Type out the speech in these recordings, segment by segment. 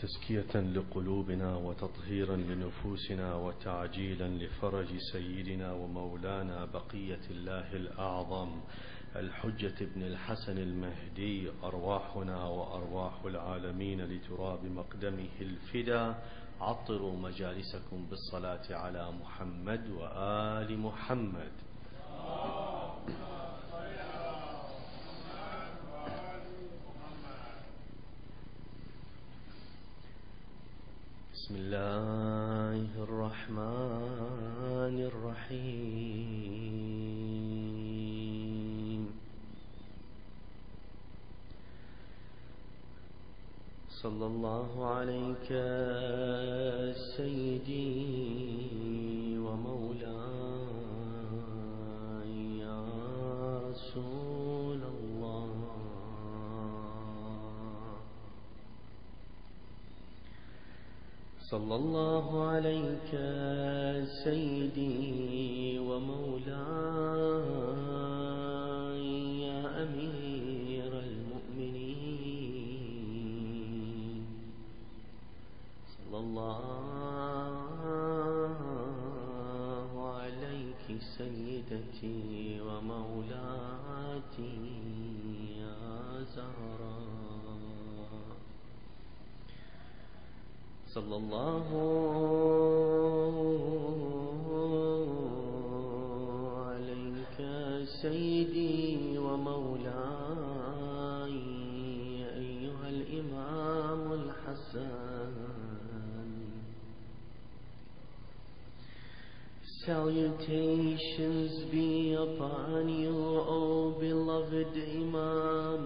تزكية لقلوبنا وتطهيرا لنفوسنا وتعجيلا لفرج سيدنا ومولانا بقية الله الأعظم الحجة بن الحسن المهدي، أرواحنا وأرواح العالمين لتراب مقدمه الفدا. عطروا مجالسكم بالصلاة على محمد وآل محمد. بسم الله الرحمن الرحيم. صلى الله عليك سيدي ومولاي يا رسول الله. صلى الله عليك سيدي ومولاي يا أمير المؤمنين. صلى الله عليك سيدتي ومولاتي يا زهراء. صلى الله عليك سيدي ومولاي أيها الإمام الحسن. Salutations be upon you, O beloved Imam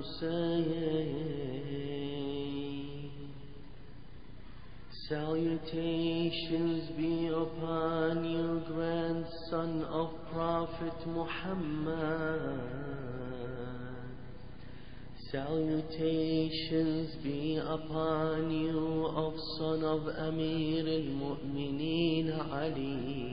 Hussein. Salutations be upon you, grandson of Prophet Muhammad. Salutations be upon you, of son of Amir al-Mu'mineen Ali.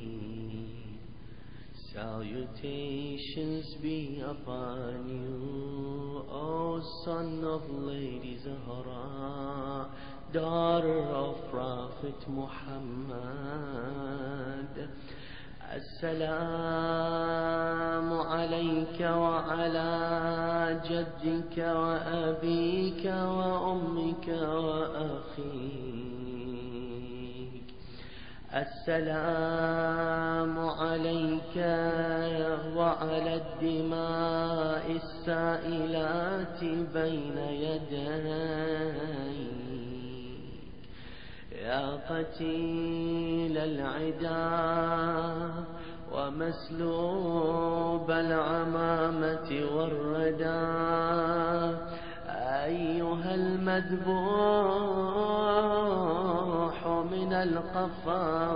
Salutations be upon you, O son of Lady Zahra, daughter of Prophet Muhammad. السلام عليك وعلى جدك وأبيك وأمك وأخيك. السلام عليك وعلى الدماء السائلات بين يديك يا قتيل العدا ومسلوب العمامة والردى. أيها المذبوح من القفا،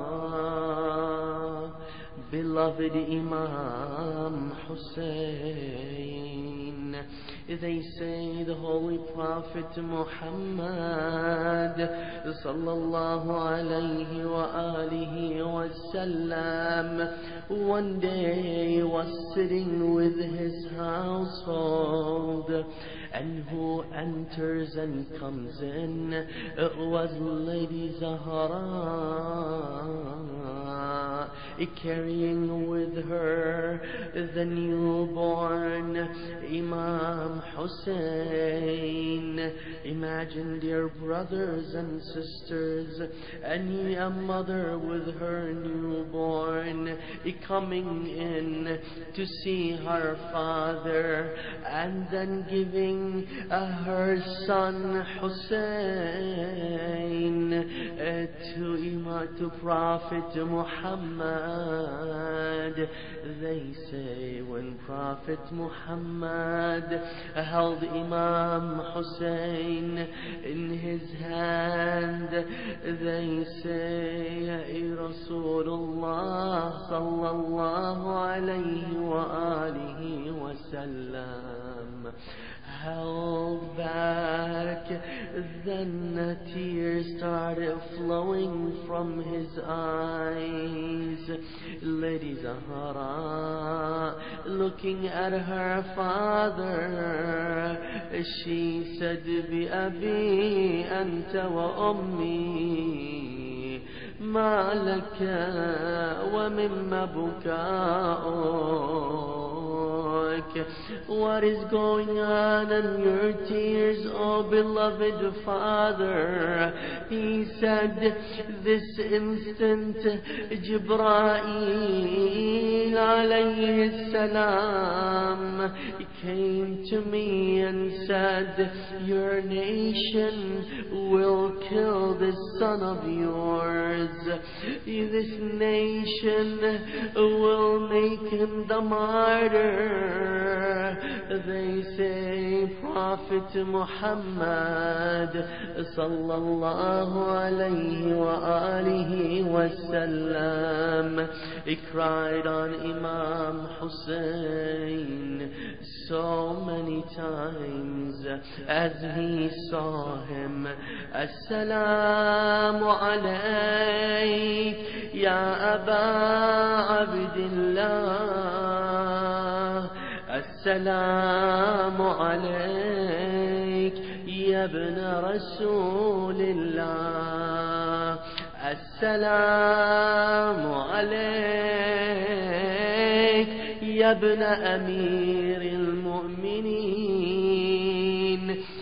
beloved Imam Hussein. They say the Holy Prophet Muhammad sallallahu alayhi wa alihi wa sallam one day was sitting with his household, and who enters and comes in, it was Lady Zahra, carrying with her the newborn Imam Hussein. Imagine, dear brothers and sisters, any a mother with her newborn coming in to see her father, and then giving her son Hussein to Prophet Muhammad. They say when Prophet Muhammad held Imam Hussein in his hand, they say, Rasulullah sallallahu alayhi wa alihi wa sallam held back. Then tears started flowing from his eyes. Lady Zahra, looking at her father, She said, بأبي أنت وأمي ما لك ومما بكاؤك. What is going on in your tears, O beloved father? He said, this instant Jibreel alayhi salam came to me and said, your nation will kill this son of yours. This nation will make him the martyr. They say Prophet Muhammad sallallahu alayhi wa alihi wasallam, he cried on Imam Hussein so many times as he saw him. Assalamu alayk ya Aba Abdillah, Assalamu alayk ya ibn Rasulillah, Assalamu alayk ya ibn Amir al-Mu'minin,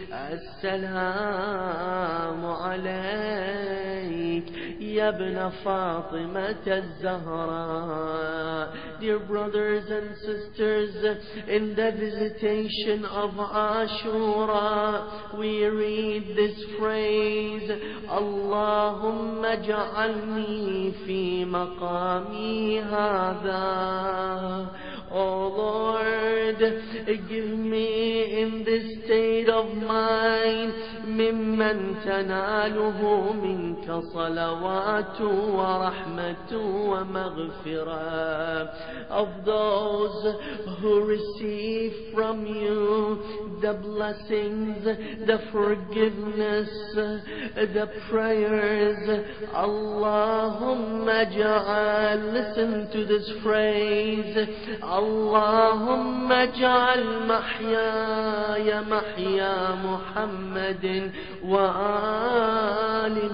Assalamu alayk ya ibn Fatimah al-Zahra. Dear brothers and sisters, in the visitation of Ashura, we read this phrase, Allahumma ja'alni fi maqami hadha. Oh Lord, give me in this state of mind ممن تناله منك صلوات ورحمة ومغفرة, of those who receive from you the blessings, the forgiveness, the prayers. Allahumma ja'al, listen to this phrase, Allahumma ja'al mahyaya mahya Muhammadin wa ali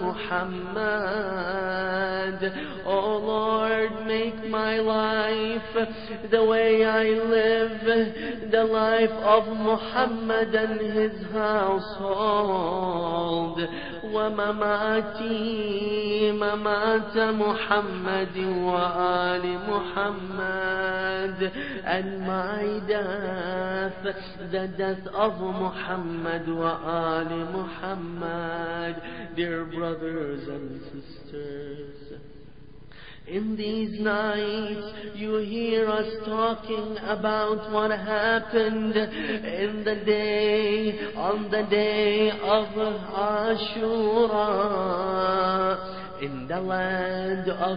Muhammad. Oh Lord, make my life the way I live, the life of Muhammad and his household. ومماتي ممات محمد وآل محمد, and my death, the death of Muhammad وآل Muhammad. Dear brothers and sisters, in these nights you hear us talking about what happened in the day, on the day of Ashura, in the land of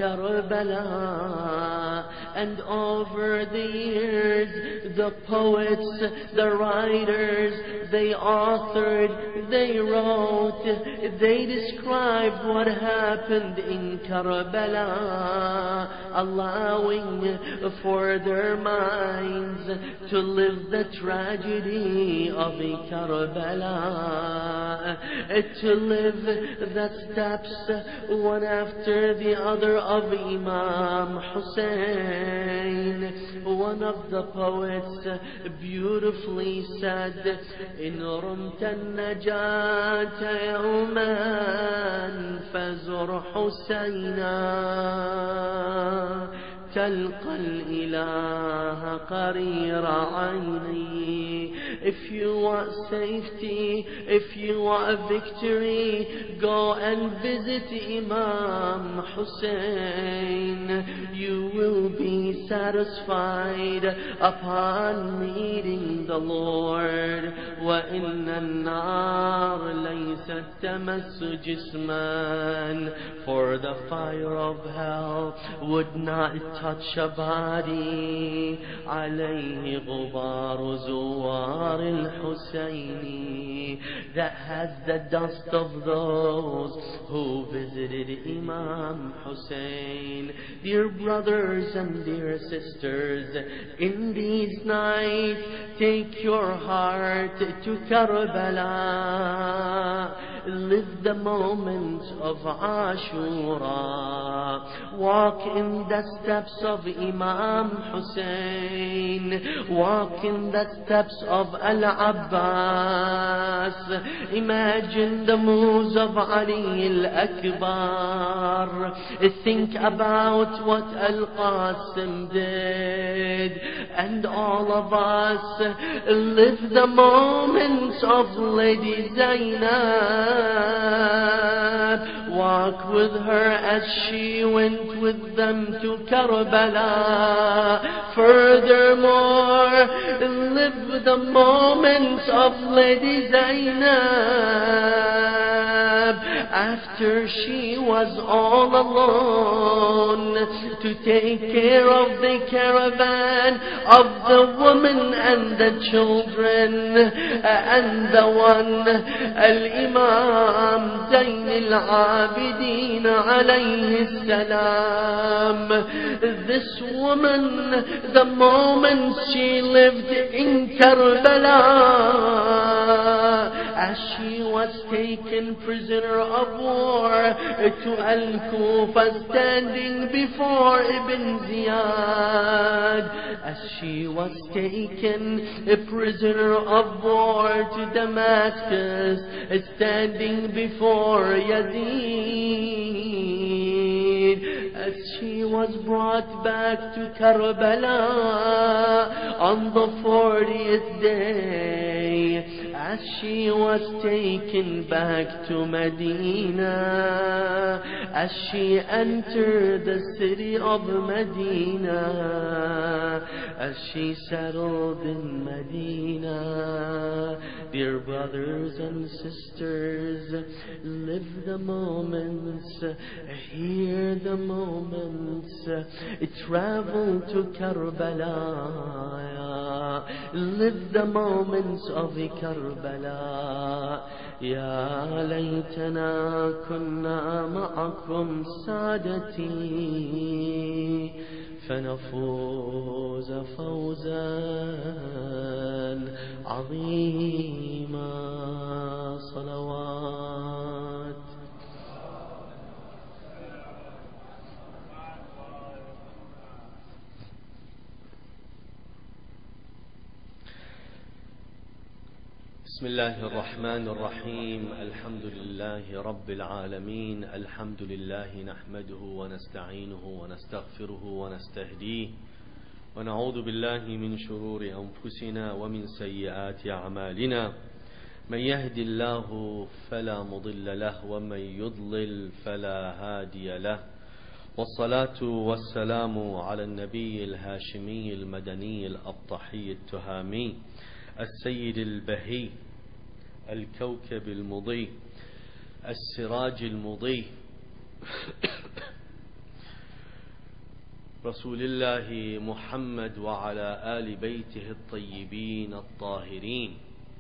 Karbala. And over the years, the poets, the writers, they authored, they wrote, they described what happened in Karbala, allowing for their minds to live the tragedy of Karbala, to live the steps one after the other of Imam Hussein. One of the poets beautifully said, إن رمت النجاة يوما فزر حسينا تلقى الإله قرير عيني. If you want safety, if you want victory, go and visit Imam Hussein. You will be satisfied upon meeting the Lord. وَإِنَّ النَّارَ لَيْسَتْ تَمَسُّ جِسْمًا, for the fire of hell would not touch a body. عَلَيْهِ غُبَارُ زُوَارٍ Maqbar al-Husayni that has the dust of those who visited Imam Hussein. Dear brothers and dear sisters, in these nights, take your heart to Karbala. Live the moment of Ashura. Walk in the steps of Imam Hussein. Walk in the steps of Al-Abbas. Imagine the moves of Ali Al-Akbar. Think about what Al-Qasim did. And all of us live the moments of Lady Zainab. Walk with her as she went with them to Karbala. Furthermore, live the moments of Lady Zainab after she was all alone to take care of the caravan of the women and the children, and the one Al-Imam Zayn al-Abidin alayhi salam. This woman, the moment she lived in Karbala, as she was taken prisoner of war to Al-Kufa, standing before Ibn Ziyad, as she was taken a prisoner of war to Damascus, standing before Yazid, as she was brought back to Karbala on the 40th day, as she was taken back to Medina, as she entered the city of Medina, as she settled in Medina. Dear brothers and sisters, live the moments, hear the moments, travel to Karbala, live the moments of Karbala. يا ليتنا كنا معكم سادتي فنفوز فوزا عظيما. صلوات. بسم الله الرحمن الرحيم. الحمد لله رب العالمين. الحمد لله نحمده ونستعينه ونستغفره ونستهديه ونعوذ بالله من شرور أنفسنا ومن سيئات أعمالنا. من يهد الله فلا مضل له ومن يضلل فلا هادي له. والصلاة والسلام على النبي الهاشمي المدني الأبطحي التهامي السيد البهي الكوكب المضيء السراج المضيء رسول الله محمد وعلى آل بيته الطيبين الطاهرين.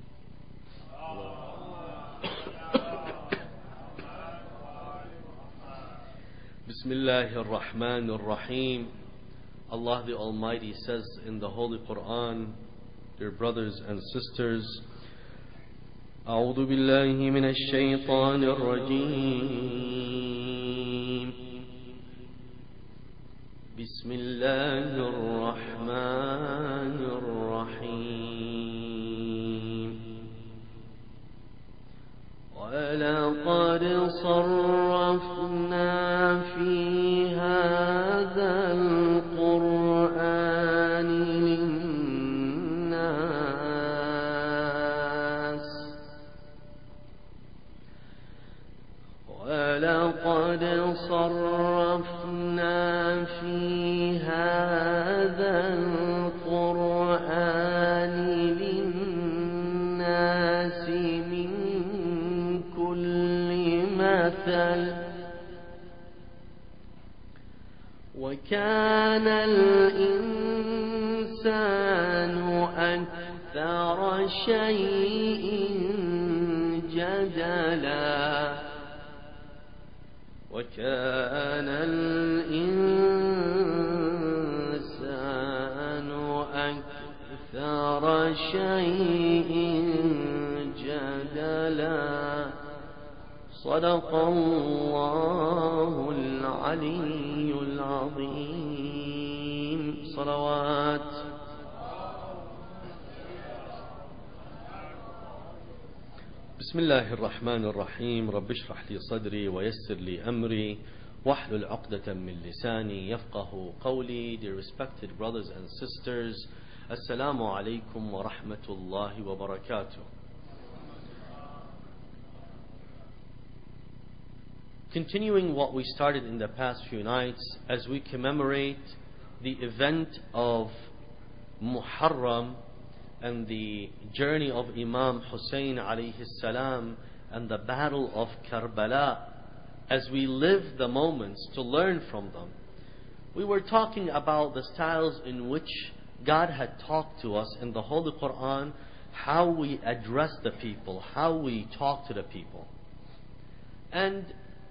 بسم الله الرحمن الرحيم. Allah the Almighty says in the Holy Quran, dear brothers and sisters, أعوذ بالله من الشيطان الرجيم. بسم الله الرحمن الرحيم. ولقد صرفنا في هذا القرآن للناس ولقد صرفنا في هذا القرآن للناس من كل مثل وكان الإنسان أكثر شيء جدلا وكان الإنسان أكثر شيء جدلا صدق الله العلي العظيم صلوات. بسم الله الرحمن الرحيم. رب اشرح لي صدري ويسر لي أمري واحلل عقدة من لساني يفقه قولي. Dear respected brothers and sisters, Assalamu alaikum wa rahmatullahi wa barakatuh. Continuing what we started in the past few nights as we commemorate the event of Muharram and the journey of Imam Hussein alayhi salam and the battle of Karbala, as we live the moments to learn from them. We were talking about the styles in which God had talked to us in the Holy Quran, how we address the people, how we talk to the people. And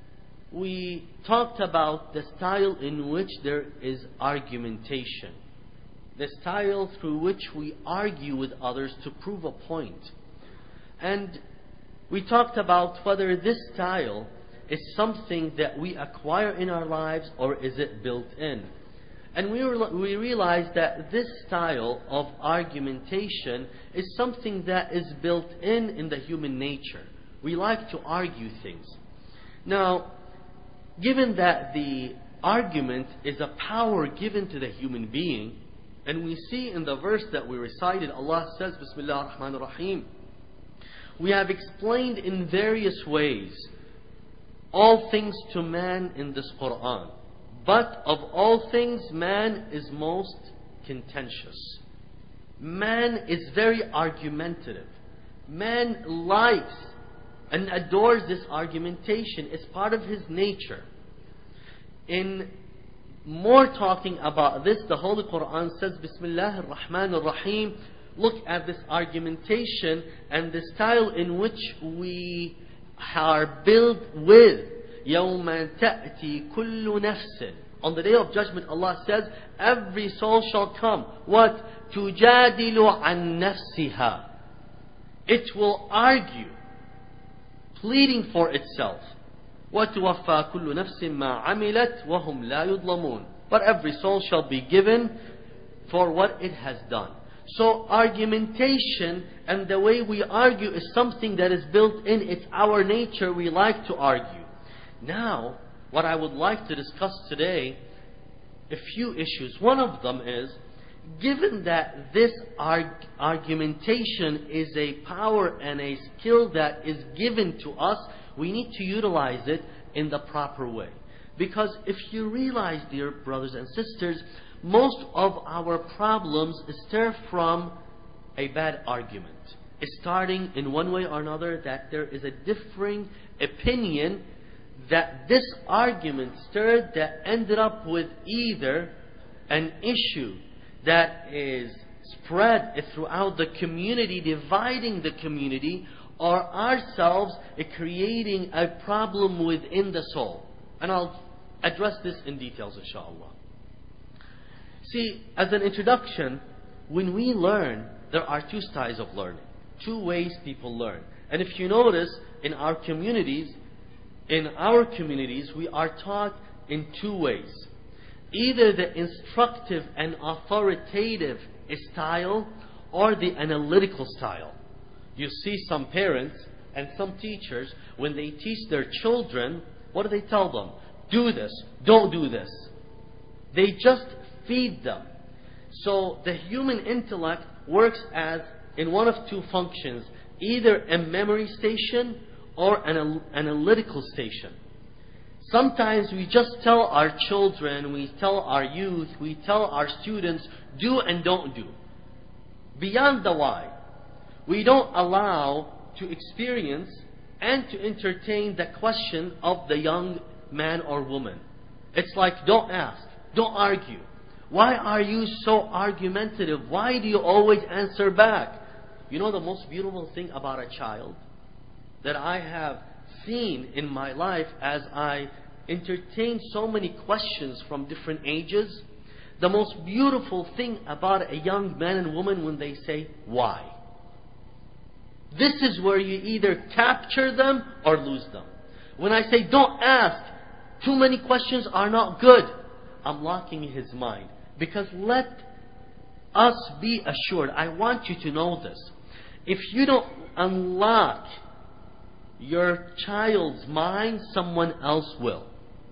we talked about the style in which there is argumentation, the style through which we argue with others to prove a point. And we talked about whether this style is something that we acquire in our lives or is it built in. And we realized that this style of argumentation is something that is built in the human nature. We like to argue things. Now, given that the argument is a power given to the human being, and we see in the verse that we recited, Allah says, Bismillah ar-Rahman ar-Rahim, we have explained in various ways all things to man in this Quran. But of all things, man is most contentious. Man is very argumentative. Man likes and adores this argumentation. It's part of his nature. In more talking about this, the Holy Quran says, Bismillah ar-Rahman ar-Rahim, look at this argumentation and the style in which we are built with. يَوْمَ تَأْتِي كُلُّ نَفْسٍ. On the Day of Judgment, Allah says, every soul shall come. What? تُجَادِلُ عَنْ نَفْسِهَا. It will argue, pleading for itself. وَتُوَفَّى كُلُّ نَفْسٍ مَا عَمِلَتْ وَهُمْ لَا يُظْلَمُونَ. But every soul shall be given for what it has done. So argumentation and the way we argue is something that is built in. It's our nature. We like to argue. Now, what I would like to discuss today, a few issues. One of them is, given that this argumentation is a power and a skill that is given to us, we need to utilize it in the proper way. Because if you realize, dear brothers and sisters, most of our problems stem from a bad argument. It's starting in one way or another that there is a differing opinion that this argument stirred that ended up with either an issue that is spread throughout the community, dividing the community, or ourselves creating a problem within the soul. And I'll address this in details, inshallah. See, as an introduction, when we learn, there are two styles of learning, two ways people learn. And if you notice, in our communities, we are taught in two ways. Either the instructive and authoritative style or the analytical style. You see some parents and some teachers, when they teach their children, what do they tell them? Do this, don't do this. They just feed them. So the human intellect works as in one of two functions, either a memory station or an analytical station. Sometimes we just tell our children, we tell our youth, we tell our students, do and don't do. Beyond the why. We don't allow to experience and to entertain the question of the young man or woman. It's like, don't ask, don't argue. Why are you so argumentative? Why do you always answer back? You know the most beautiful thing about a child that I have seen in my life as I entertain so many questions from different ages? The most beautiful thing about a young man and woman when they say, why? This is where you either capture them or lose them. When I say don't ask, too many questions are not good, I'm locking his mind. Because let us be assured, I want you to know this. If you don't unlock your child's mind, someone else will.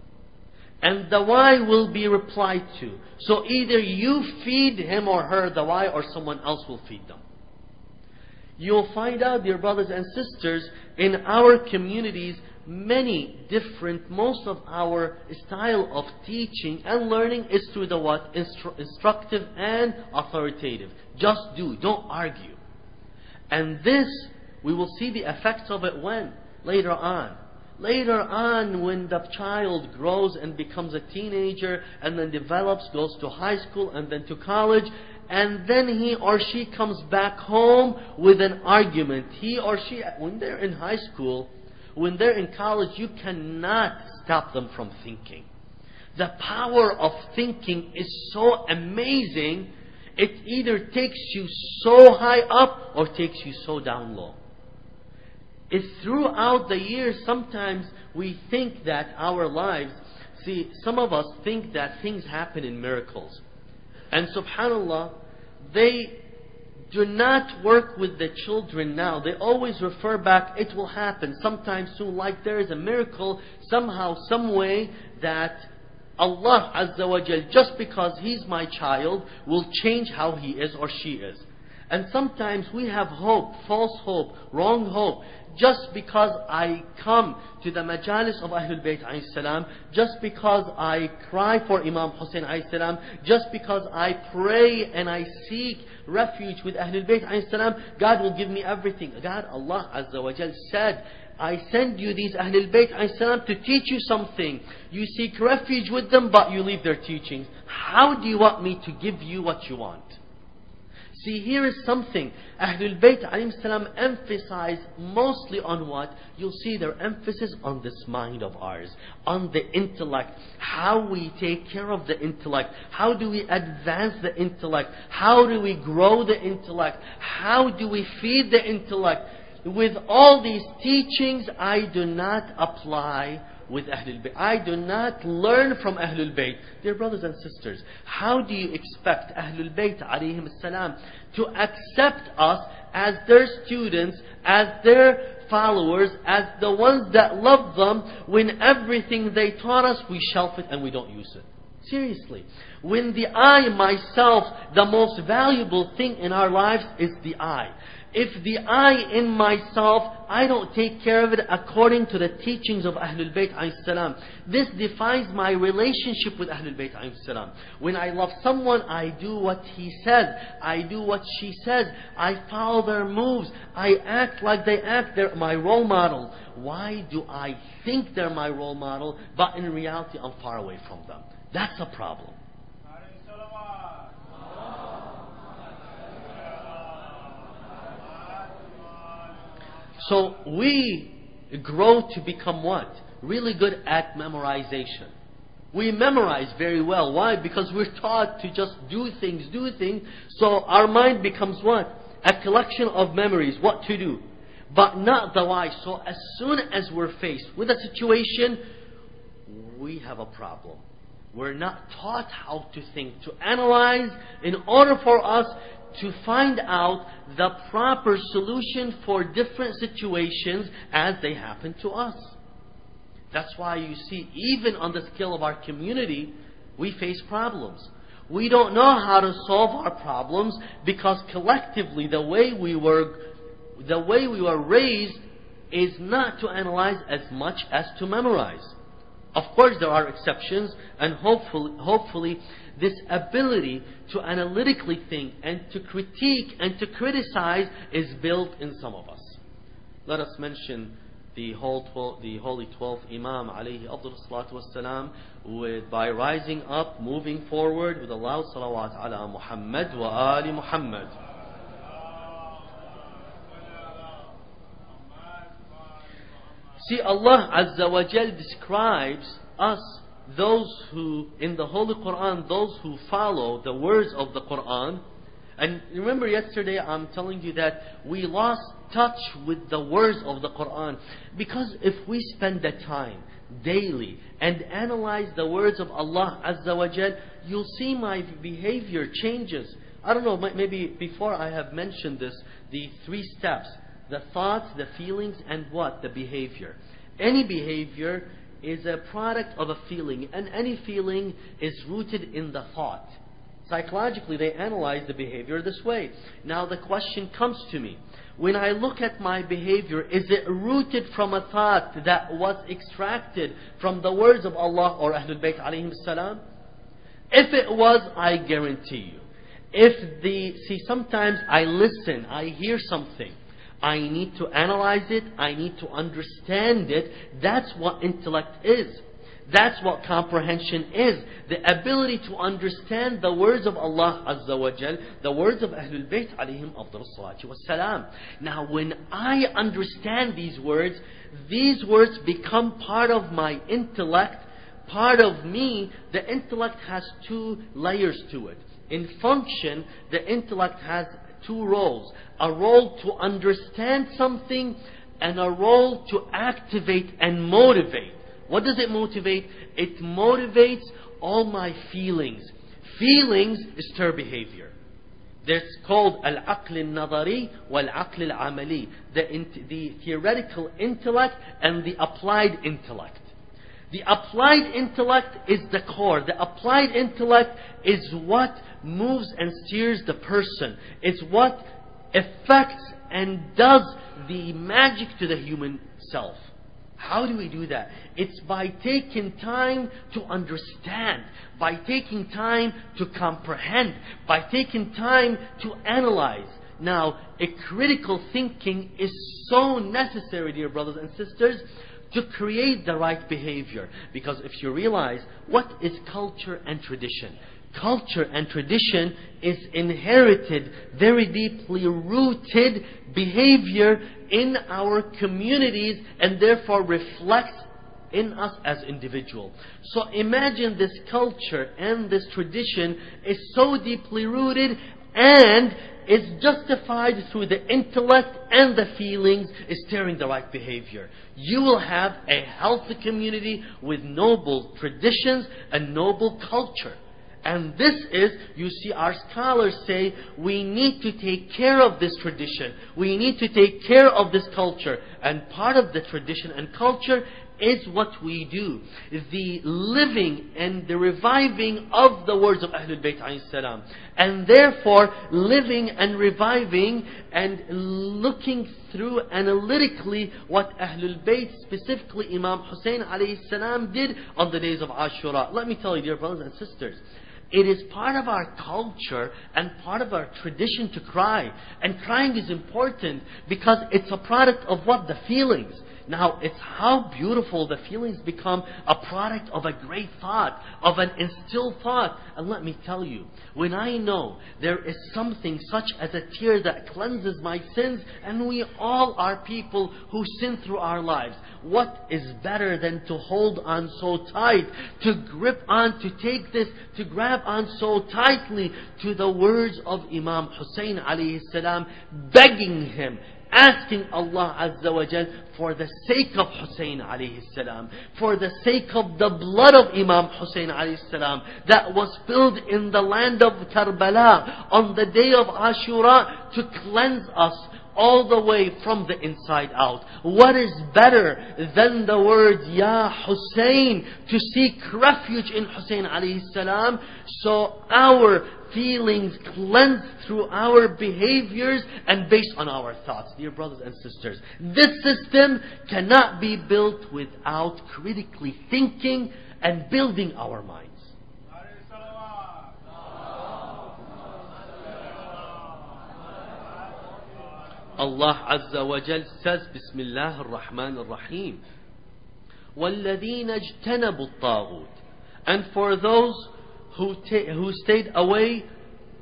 And the why will be replied to. So either you feed him or her the why, or someone else will feed them. You'll find out, dear brothers and sisters, in our communities, many different, most of our style of teaching and learning is through the what? Instructive and authoritative. Just do, don't argue. And this, we will see the effects of it when? Later on. Later on, when the child grows and becomes a teenager and then develops, goes to high school and then to college, and then he or she comes back home with an argument. He or she, when they're in high school, when they're in college, you cannot stop them from thinking. The power of thinking is so amazing, it either takes you so high up or takes you so down low. It's throughout the years, sometimes we think that our lives, see, some of us think that things happen in miracles. And subhanAllah, they do not work with the children now. They always refer back, it will happen sometime soon, like there is a miracle, somehow, some way, that Allah Azza wa Jal, just because He's my child, will change how he is or she is. And sometimes we have hope, false hope, wrong hope. Just because I come to the majalis of Ahlul Bayt alayhi salam, just because I cry for Imam Hussein alayhi salam, just because I pray and I seek refuge with Ahlul Bayt alayhi salam, God will give me everything. God, Allah Azza wa Jal said, I send you these Ahlul Bayt alayhi salam to teach you something. You seek refuge with them, but you leave their teachings. How do you want me to give you what you want? See, here is something. Ahlul Bayt alayhi salam emphasize mostly on what? You'll see their emphasis on this mind of ours, on the intellect, how we take care of the intellect, how do we advance the intellect, how do we grow the intellect, how do we feed the intellect. With all these teachings, I do not apply with Ahlul Bayt. I do not learn from Ahlul Bayt. Dear brothers and sisters, how do you expect Ahlul Bayt alayhim salam to accept us as their students, as their followers, as the ones that love them, when everything they taught us, we shelf it and we don't use it? Seriously. When the I, myself, the most valuable thing in our lives is the I. If the I in myself, I don't take care of it according to the teachings of Ahlul Bayt alayhi salam. This defines my relationship with Ahlul Bayt alayhi salam. When I love someone, I do what he says. I do what she says. I follow their moves. I act like they act. They're my role model. Why do I think they're my role model, but in reality I'm far away from them? That's a problem. So we grow to become what? Really good at memorization. We memorize very well. Why? Because we're taught to just do things. So our mind becomes what? A collection of memories, what to do. But not the why. So as soon as we're faced with a situation, we have a problem. We're not taught how to think, to analyze, in order for us to find out the proper solution for different situations as they happen to us. That's why you see, even on the scale of our community, we face problems. We don't know how to solve our problems because collectively the way we were raised is not to analyze as much as to memorize. Of course there are exceptions, and hopefully this ability to analytically think and to critique and to criticize is built in some of us. Let us mention the holy 12th Imam alayhi afdal salatu wassalam by rising up, moving forward with a loud salawat ala Muhammad wa ali Muhammad. See, Allah Azza wa Jal describes us, those who, in the Holy Quran, those who follow the words of the Quran. And remember yesterday I'm telling you that we lost touch with the words of the Quran. Because if we spend the time daily and analyze the words of Allah Azza wa Jal, you'll see my behavior changes. I don't know, maybe before I have mentioned this, the 3 steps. The thoughts, the feelings, and what? The behavior. Any behavior is a product of a feeling, and any feeling is rooted in the thought. Psychologically, they analyze the behavior this way. Now the question comes to me. When I look at my behavior, is it rooted from a thought that was extracted from the words of Allah or Ahlul Bayt alayhim salam? If it was, I guarantee you. See, sometimes I listen, I hear something. I need to analyze it. I need to understand it. That's what intellect is. That's what comprehension is. The ability to understand the words of Allah Azza wa Jal, the words of Ahlul Bayt alayhim afdalus salatu wassalam. Now when I understand these words become part of my intellect, part of me. The intellect has 2 layers to it. In function, the intellect has 2 roles. A role to understand something and a role to activate and motivate. What does it motivate? It motivates all my feelings. Feelings stir behavior. That's called al-aql al-nadari wal-aql al-amali. The theoretical intellect and the applied intellect. The applied intellect is the core. The applied intellect is what moves and steers the person. It's what affects and does the magic to the human self. How do we do that? It's by taking time to understand, by taking time to comprehend, by taking time to analyze. Now, a critical thinking is so necessary, dear brothers and sisters, to create the right behavior. Because if you realize, what is culture and tradition? Culture and tradition is inherited, very deeply rooted behavior in our communities, and therefore reflects in us as individuals. So imagine this culture and this tradition is so deeply rooted and is justified through the intellect and the feelings is steering the right behavior. You will have a healthy community with noble traditions and noble culture. And this is, you see, our scholars say, we need to take care of this tradition. We need to take care of this culture. And part of the tradition and culture is what we do. The living and the reviving of the words of Ahlul Bayt alayhi salam. And therefore, living and reviving and looking through analytically what Ahlul Bayt, specifically Imam Hussein alayhi salam, did on the days of Ashura. Let me tell you, dear brothers and sisters, it is part of our culture and part of our tradition to cry. And crying is important because it's a product of what? The feelings. Now, it's how beautiful the feelings become a product of a great thought, of an instilled thought. And let me tell you, when I know there is something such as a tear that cleanses my sins, and we all are people who sin through our lives, what is better than to hold on so tight, to grip on, to take this, to grab on so tightly to the words of Imam Hussein alayhi salam, begging him, asking Allah Azza wa Jal for the sake of Hussein alayhi salam, for the sake of the blood of Imam Hussein alayhi salam that was spilled in the land of Karbala on the day of Ashura, to cleanse us all the way from the inside out. What is better than the word Ya Hussein, to seek refuge in Hussein alayhi salam, so our feelings cleansed through our behaviors and based on our thoughts. Dear brothers and sisters, this system cannot be built without critically thinking and building our minds. Allah Azza wa Jal says, Bismillah ar-Rahman ar-Rahim, وَالَّذِينَ اجْتَنَبُوا الطَّاغُوتِ. And for those who stayed away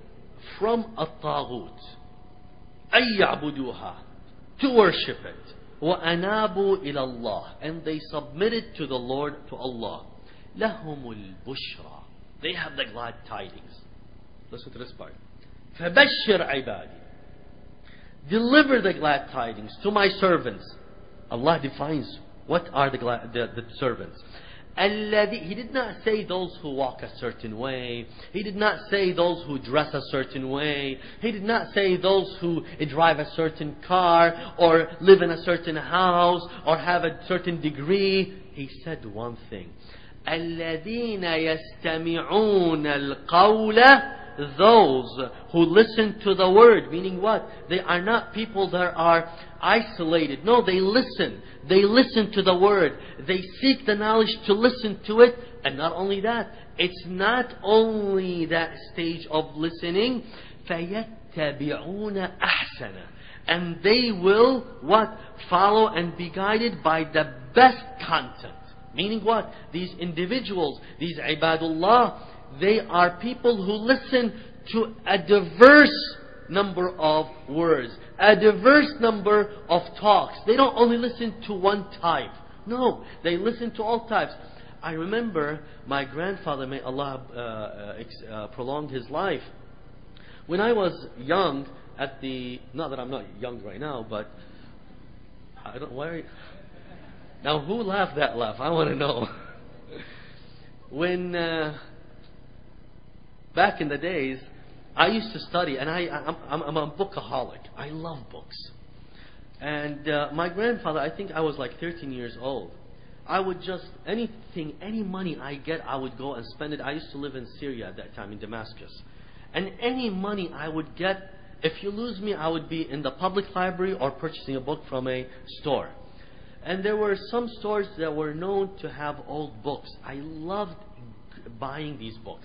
from a taghut, أَيْ يَعْبُدُوهَا, to worship it. وأنابوا إلى الله, and they submitted to the Lord, to Allah. لهم البشرى, they have the glad tidings. Listen to this part. فبشر عبادي, deliver the glad tidings to my servants. Allah defines what are the servants. He did not say those who walk a certain way. He did not say those who dress a certain way. He did not say those who drive a certain car or live in a certain house or have a certain degree. He said one thing. الذين يستمعون القول, those who listen to the word. Meaning what? They are not people that are isolated. No, they listen. They listen to the word. They seek the knowledge to listen to it. And not only that, it's not only that stage of listening. فَيَتَّبِعُونَ أَحْسَنَ, and they will what? Follow and be guided by the best content. Meaning what? These individuals, these ibadullah, they are people who listen to a diverse number of words, a diverse number of talks. They don't only listen to one type. No, they listen to all types. I remember my grandfather, may Allah prolong his life. When I was young, not that I'm not young right now, but I don't. Why? Now, who laughed that laugh? I want to know. When back in the days, I used to study, and I'm a bookaholic. I love books. And my grandfather, I think I was like 13 years old. I would just, any money I get, I would go and spend it. I used to live in Syria at that time, in Damascus. And any money I would get, if you lose me, I would be in the public library or purchasing a book from a store. And there were some stores that were known to have old books. I loved buying these books.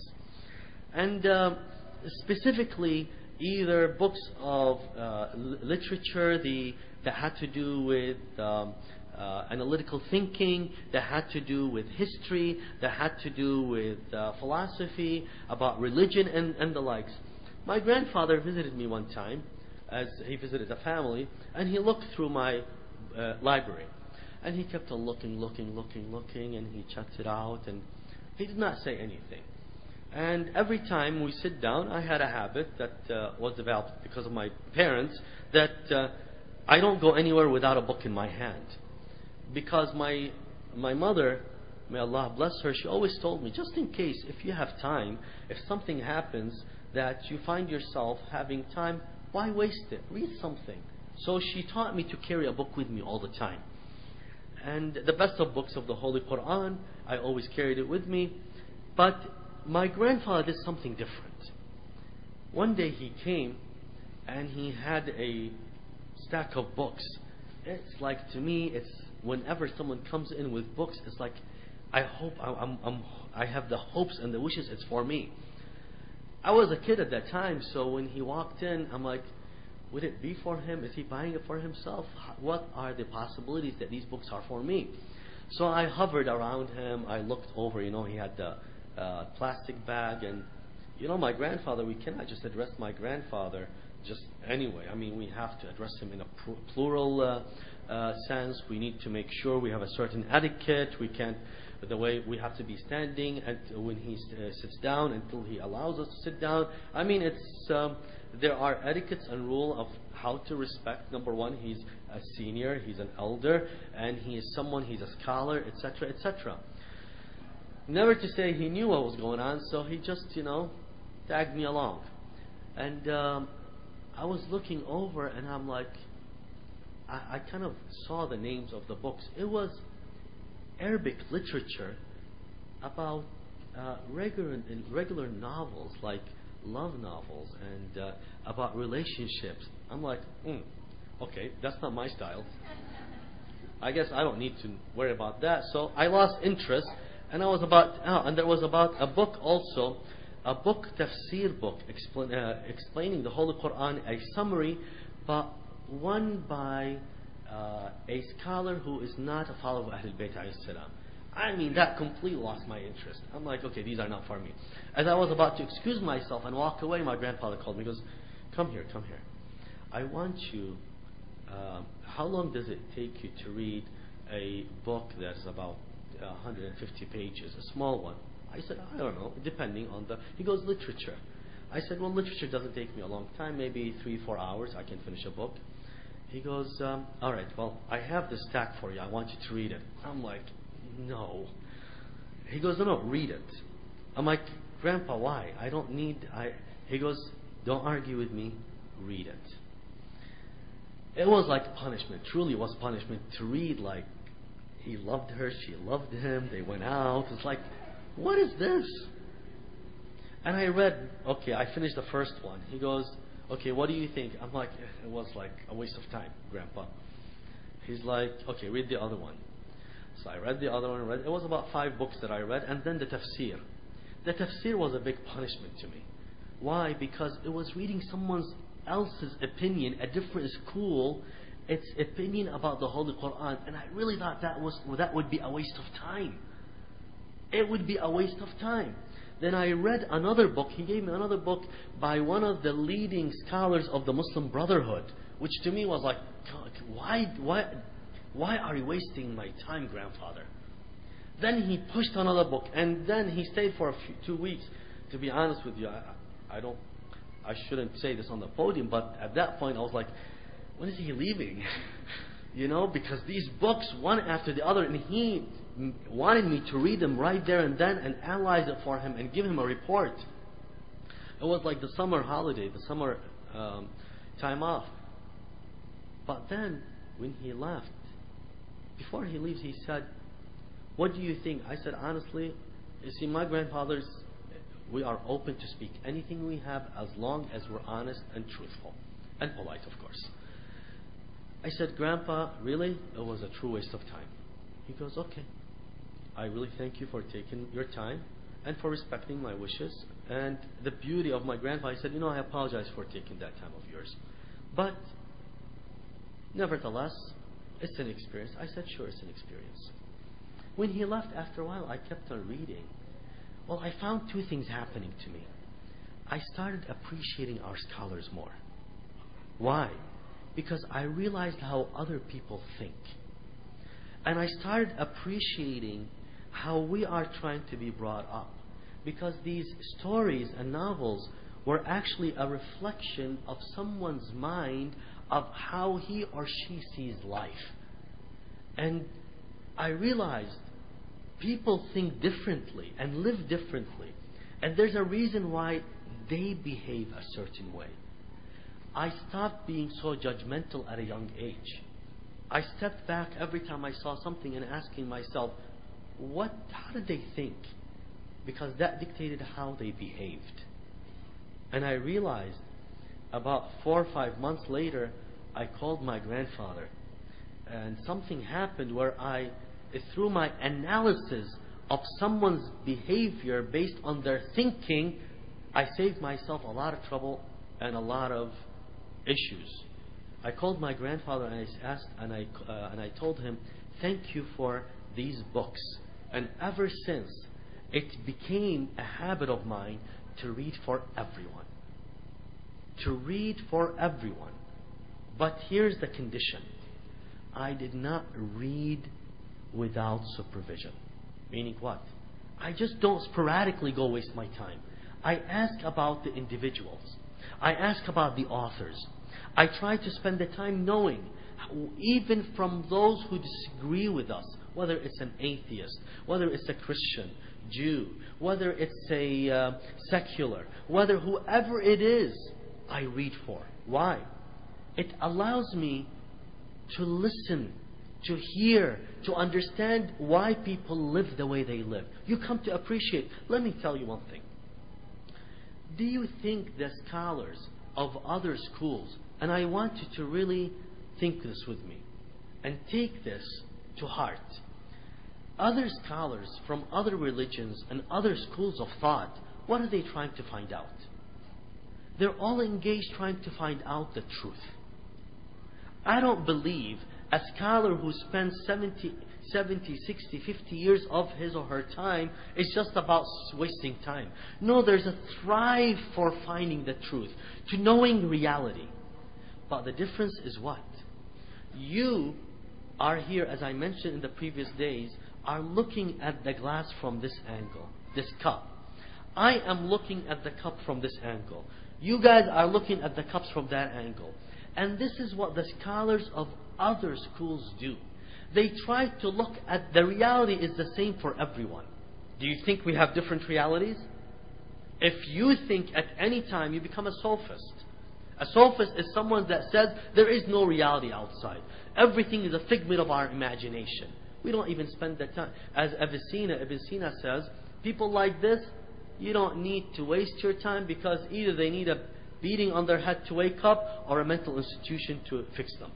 And specifically, either books of literature that had to do with analytical thinking, that had to do with history, that had to do with philosophy, about religion and the likes. My grandfather visited me one time, as he visited a family, and he looked through my library. And he kept on looking, and he checked it out, and he did not say anything. And every time we sit down, I had a habit that was developed because of my parents, that I don't go anywhere without a book in my hand. Because my mother, may Allah bless her, she always told me, just in case, if you have time, if something happens that you find yourself having time, why waste it? Read something. So she taught me to carry a book with me all the time. And the best of books of the Holy Quran, I always carried it with me. But my grandfather did something different. One day he came and he had a stack of books. It's like, to me, it's whenever someone comes in with books, it's like, I hope I have the hopes and the wishes it's for me. I was a kid at that time, so when he walked in, I'm like, would it be for him? Is he buying it for himself? What are the possibilities that these books are for me? So I hovered around him. I looked over. He had the plastic bag, and my grandfather. We cannot just address my grandfather just anyway. I mean, we have to address him in a plural sense. We need to make sure we have a certain etiquette. We can't. The way we have to be standing and when he sits down until he allows us to sit down. I mean, there are etiquettes and rules of how to respect. Number one, he's a senior, he's an elder, and he's a scholar, etc., etc. Never to say he knew what was going on, so he just, tagged me along. And I was looking over, and I'm like, I kind of saw the names of the books. It was Arabic literature about regular novels, like love novels and about relationships. I'm like, okay, that's not my style. I guess I don't need to worry about that. So I lost interest, and and there was about a book also, a book, tafsir book, explaining the Holy Quran, a summary, but one by a scholar who is not a follower of Ahlul Bayt alayhi salam. I mean, that completely lost my interest. I'm like, okay, these are not for me. As I was about to excuse myself and walk away, my grandfather called me. He goes, come here. I want you how long does it take you to read a book that's about 150 pages, a small one? I said, I don't know, depending on the... He goes, literature. I said, well, literature doesn't take me a long time, maybe 3-4 hours, I can finish a book. He goes, all right, well, I have this stack for you, I want you to read it. I'm like, no. He goes, no, read it. I'm like, Grandpa, why? I don't need... He goes, don't argue with me, read it. It was like punishment, truly was punishment to read, like, he loved her, she loved him, they went out. It's like, what is this? And I read, okay, I finished the first one. He goes, okay, what do you think? I'm like, it was like a waste of time, Grandpa. He's like, okay, read the other one. So I read the other one. It was about 5 books that I read, and then the tafsir. The tafsir was a big punishment to me. Why? Because it was reading someone else's opinion, a different school, its opinion about the Holy Quran, and I really thought that would be a waste of time. It would be a waste of time. Then I read another book. He gave me another book by one of the leading scholars of the Muslim Brotherhood, which to me was like, why are you wasting my time, grandfather? Then he pushed another book, and then he stayed for 2 weeks. To be honest with you, I shouldn't say this on the podium, but at that point I was like, when is he leaving? Because these books, one after the other, and he wanted me to read them right there and then and analyze it for him and give him a report. It was like the summer holiday, the summer time off. But then, when he left, before he leaves, he said, what do you think? I said, honestly, you see, my grandfathers, we are open to speak anything we have as long as we're honest and truthful. And polite, of course. I said, Grandpa, really? It was a true waste of time. He goes, okay. I really thank you for taking your time and for respecting my wishes. And the beauty of my grandpa, I said, I apologize for taking that time of yours. But, nevertheless, it's an experience. I said, sure, it's an experience. When he left, after a while, I kept on reading. Well, I found 2 things happening to me. I started appreciating our scholars more. Why? Because I realized how other people think. And I started appreciating how we are trying to be brought up. Because these stories and novels were actually a reflection of someone's mind of how he or she sees life. And I realized people think differently and live differently. And there's a reason why they behave a certain way. I stopped being so judgmental at a young age. I stepped back every time I saw something and asking myself, how did they think? Because that dictated how they behaved. And I realized about 4 or 5 months later, I called my grandfather. And something happened where through my analysis of someone's behavior based on their thinking, I saved myself a lot of trouble and a lot of issues. I called my grandfather and I asked, and I told him, thank you for these books. And ever since, it became a habit of mine to read for everyone. To read for everyone. But here's the condition. I did not read without supervision. Meaning what? I just don't sporadically go waste my time. I ask about the individuals. I ask about the authors. I try to spend the time knowing, even from those who disagree with us, whether it's an atheist, whether it's a Christian, Jew, whether it's a secular, whether whoever it is, I read for. Why? It allows me to listen, to hear, to understand why people live the way they live. You come to appreciate. Let me tell you one thing. Do you think the scholars of other schools, and I want you to really think this with me and take this to heart. Other scholars from other religions and other schools of thought, what are they trying to find out? They're all engaged trying to find out the truth. I don't believe a scholar who spends 70, 60, 50 years of his or her time is just about wasting time. No, there's a thrive for finding the truth, to knowing reality. But the difference is what? You are here, as I mentioned in the previous days, are looking at the glass from this angle, this cup. I am looking at the cup from this angle. You guys are looking at the cups from that angle. And this is what the scholars of other schools do. They try to look at the reality is the same for everyone. Do you think we have different realities? If you think at any time, you become a sophist. A sophist is someone that says there is no reality outside. Everything is a figment of our imagination. We don't even spend the time. As Ibn Sina says, people like this, you don't need to waste your time, because either they need a beating on their head to wake up or a mental institution to fix them.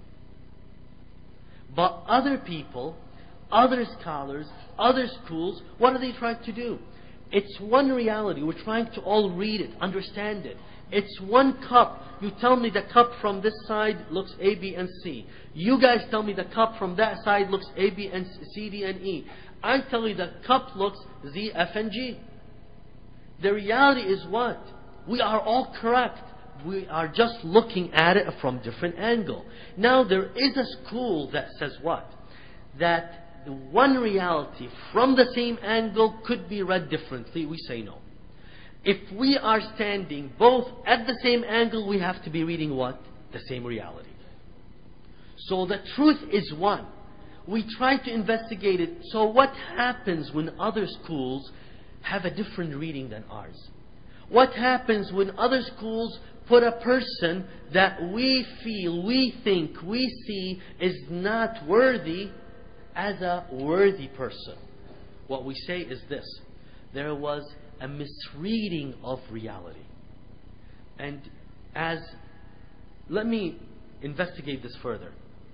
But other people, other scholars, other schools, what are they trying to do? It's one reality. We're trying to all read it, understand it. It's one cup. You tell me the cup from this side looks A, B, and C. You guys tell me the cup from that side looks A, B, and C, D, and E. I tell you the cup looks Z, F, and G. The reality is what? We are all correct. We are just looking at it from different angle. Now there is a school that says what? That the one reality from the same angle could be read differently. We say no. If we are standing both at the same angle, we have to be reading what? The same reality. So the truth is one. We try to investigate it. So what happens when other schools have a different reading than ours? What happens when other schools put a person that we feel, we think, we see is not worthy as a worthy person? What we say is this: there was a misreading of reality. And let me investigate this further.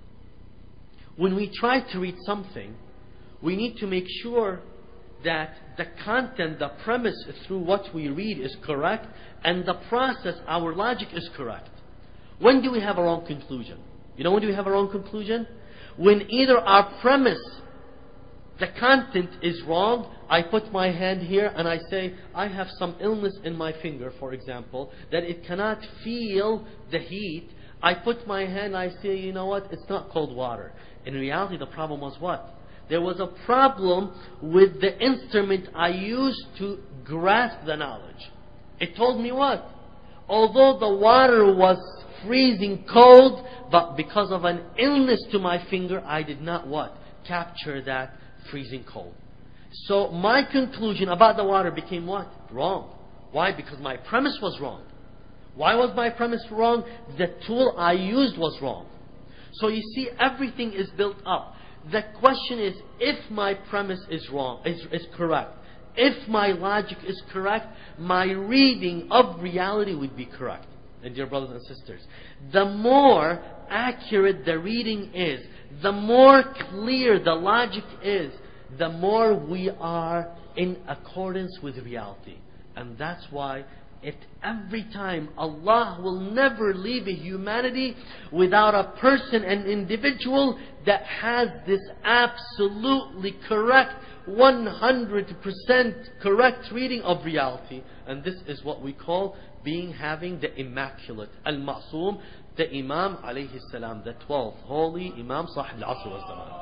When we try to read something, we need to make sure that the content, the premise through what we read is correct, and the process, our logic is correct. When do we have a wrong conclusion? You know when do we have a wrong conclusion? When either our premise, the content is wrong. I put my hand here and I say, I have some illness in my finger, for example, that it cannot feel the heat. I put my hand, I say, you know what, it's not cold water. In reality, the problem was what? There was a problem with the instrument I used to grasp the knowledge. It told me what? Although the water was freezing cold, but because of an illness to my finger, I did not what? Capture that freezing cold. So my conclusion about the water became what? Wrong. Why? Because my premise was wrong. Why was my premise wrong? The tool I used was wrong. So you see, everything is built up. The question is, if my premise is wrong, is correct, if my logic is correct, my reading of reality would be correct. And dear brothers and sisters, the more accurate the reading is, the more clear the logic is, the more we are in accordance with reality. And that's why every time Allah will never leave a humanity without a person, an individual that has this absolutely correct, 100% correct reading of reality. And this is what we call having the immaculate, al-ma'soom, the Imam alayhi salam, the 12th holy Imam Sahib al-Asr wa Zaman.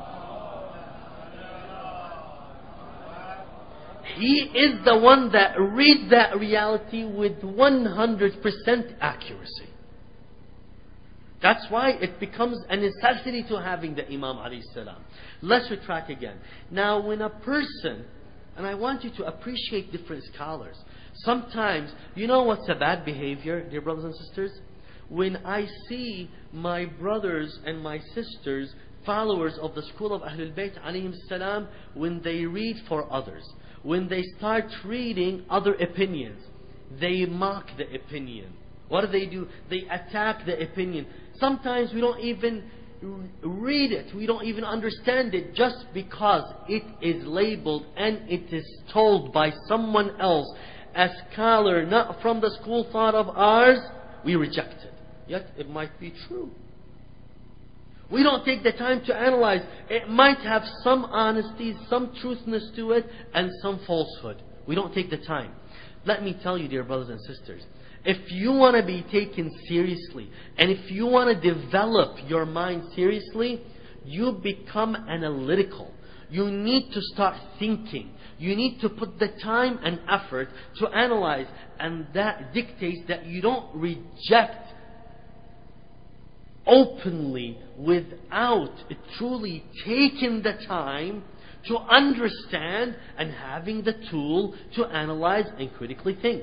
He is the one that reads that reality with 100% accuracy. That's why it becomes a necessity to having the Imam alayhi salam. Let's retract again. Now when a person, and I want you to appreciate different scholars. Sometimes, you know what's a bad behavior, dear brothers and sisters? When I see my brothers and my sisters, followers of the school of Ahlul Bayt alayhim salam, when they read for others, when they start reading other opinions, they mock the opinion. What do? They attack the opinion. Sometimes we don't even read it. We don't even understand it, just because it is labeled and it is told by someone else, a scholar not from the school thought of ours, we reject it. Yet it might be true. We don't take the time to analyze. It might have some honesty, some truthness to it, and some falsehood. We don't take the time. Let me tell you, dear brothers and sisters, If you want to be taken seriously, and if you want to develop your mind seriously, you become analytical. You need to start thinking. You need to put the time and effort to analyze. And that dictates that you don't reject openly without truly taking the time to understand and having the tool to analyze and critically think.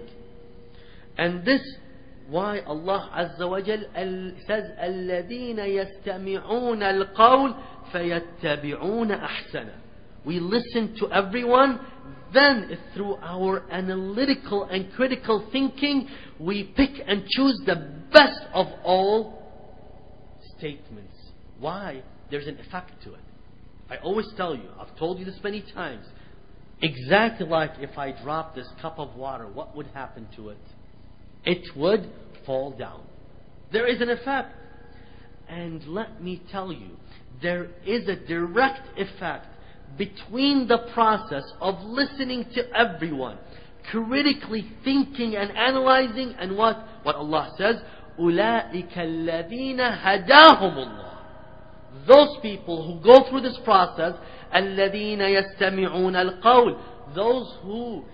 And this why Allah Azza wa Jal says الَّذِينَ يَسْتَمِعُونَ الْقَوْلَ فَيَتَّبِعُونَ أَحْسَنَهُ. We listen to everyone, then through our analytical and critical thinking, we pick and choose the best of all statements. Why? There's an effect to it. I always tell you, I've told you this many times, exactly like if I drop this cup of water, what would happen to it? It would fall down. There is an effect. And let me tell you, there is a direct effect between the process of listening to everyone, critically thinking and analyzing, and what Allah says, أُولَٰئِكَ الَّذِينَ هَدَاهُمُ اللَّهُ. Those people who go through this process, الَّذِينَ يَسْتَمِعُونَ الْقَوْلِ. Those who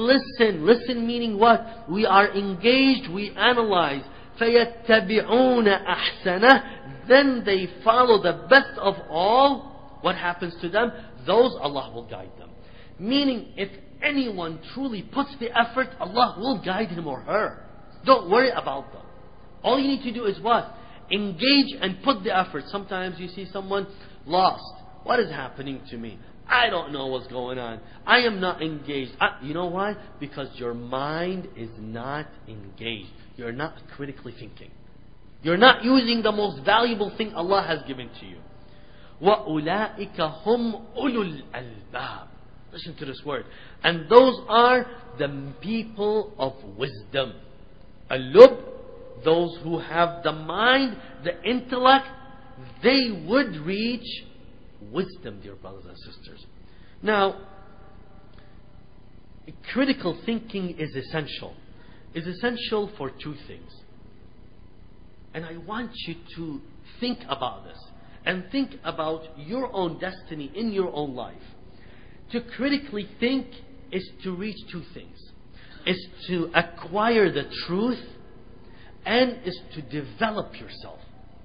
listen meaning what? We are engaged, we analyze. فَيَتَّبِعُونَ أَحْسَنَهُ. Then they follow the best of all. What happens to them? Those Allah will guide them. Meaning, if anyone truly puts the effort, Allah will guide him or her. Don't worry about them. All you need to do is what? Engage and put the effort. Sometimes you see someone lost. What is happening to me? I don't know what's going on. I am not engaged. You know why? Because your mind is not engaged. You're not critically thinking. You're not using the most valuable thing Allah has given to you. وَأُولَٰئِكَ هُمْ أُولُو الْأَلْبَابِ. Listen to this word. And those are the people of wisdom. Al-lub, those who have the mind, the intellect, they would reach wisdom, dear brothers and sisters. Now, critical thinking is essential. It's essential for two things. And I want you to think about this. And think about your own destiny in your own life. To critically think is to reach two things. Is to acquire the truth and is to develop yourself.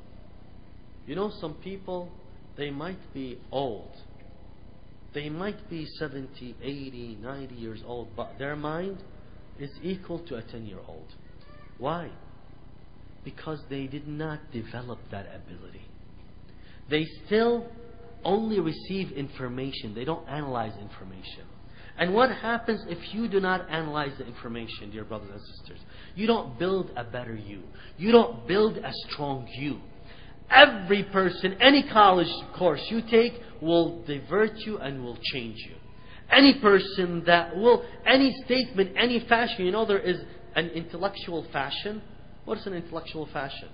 You know, some people, they might be old. They might be 70, 80, 90 years old, but their mind is equal to a 10-year-old. Why? Because they did not develop that ability. They still only receive information. They don't analyze information. And what happens if you do not analyze the information, dear brothers and sisters? You don't build a better you. You don't build a strong you. Every person, any college course you take will divert you and will change you. Any person that will, any statement, any fashion, you know there is an intellectual fashion. What is an intellectual fashion?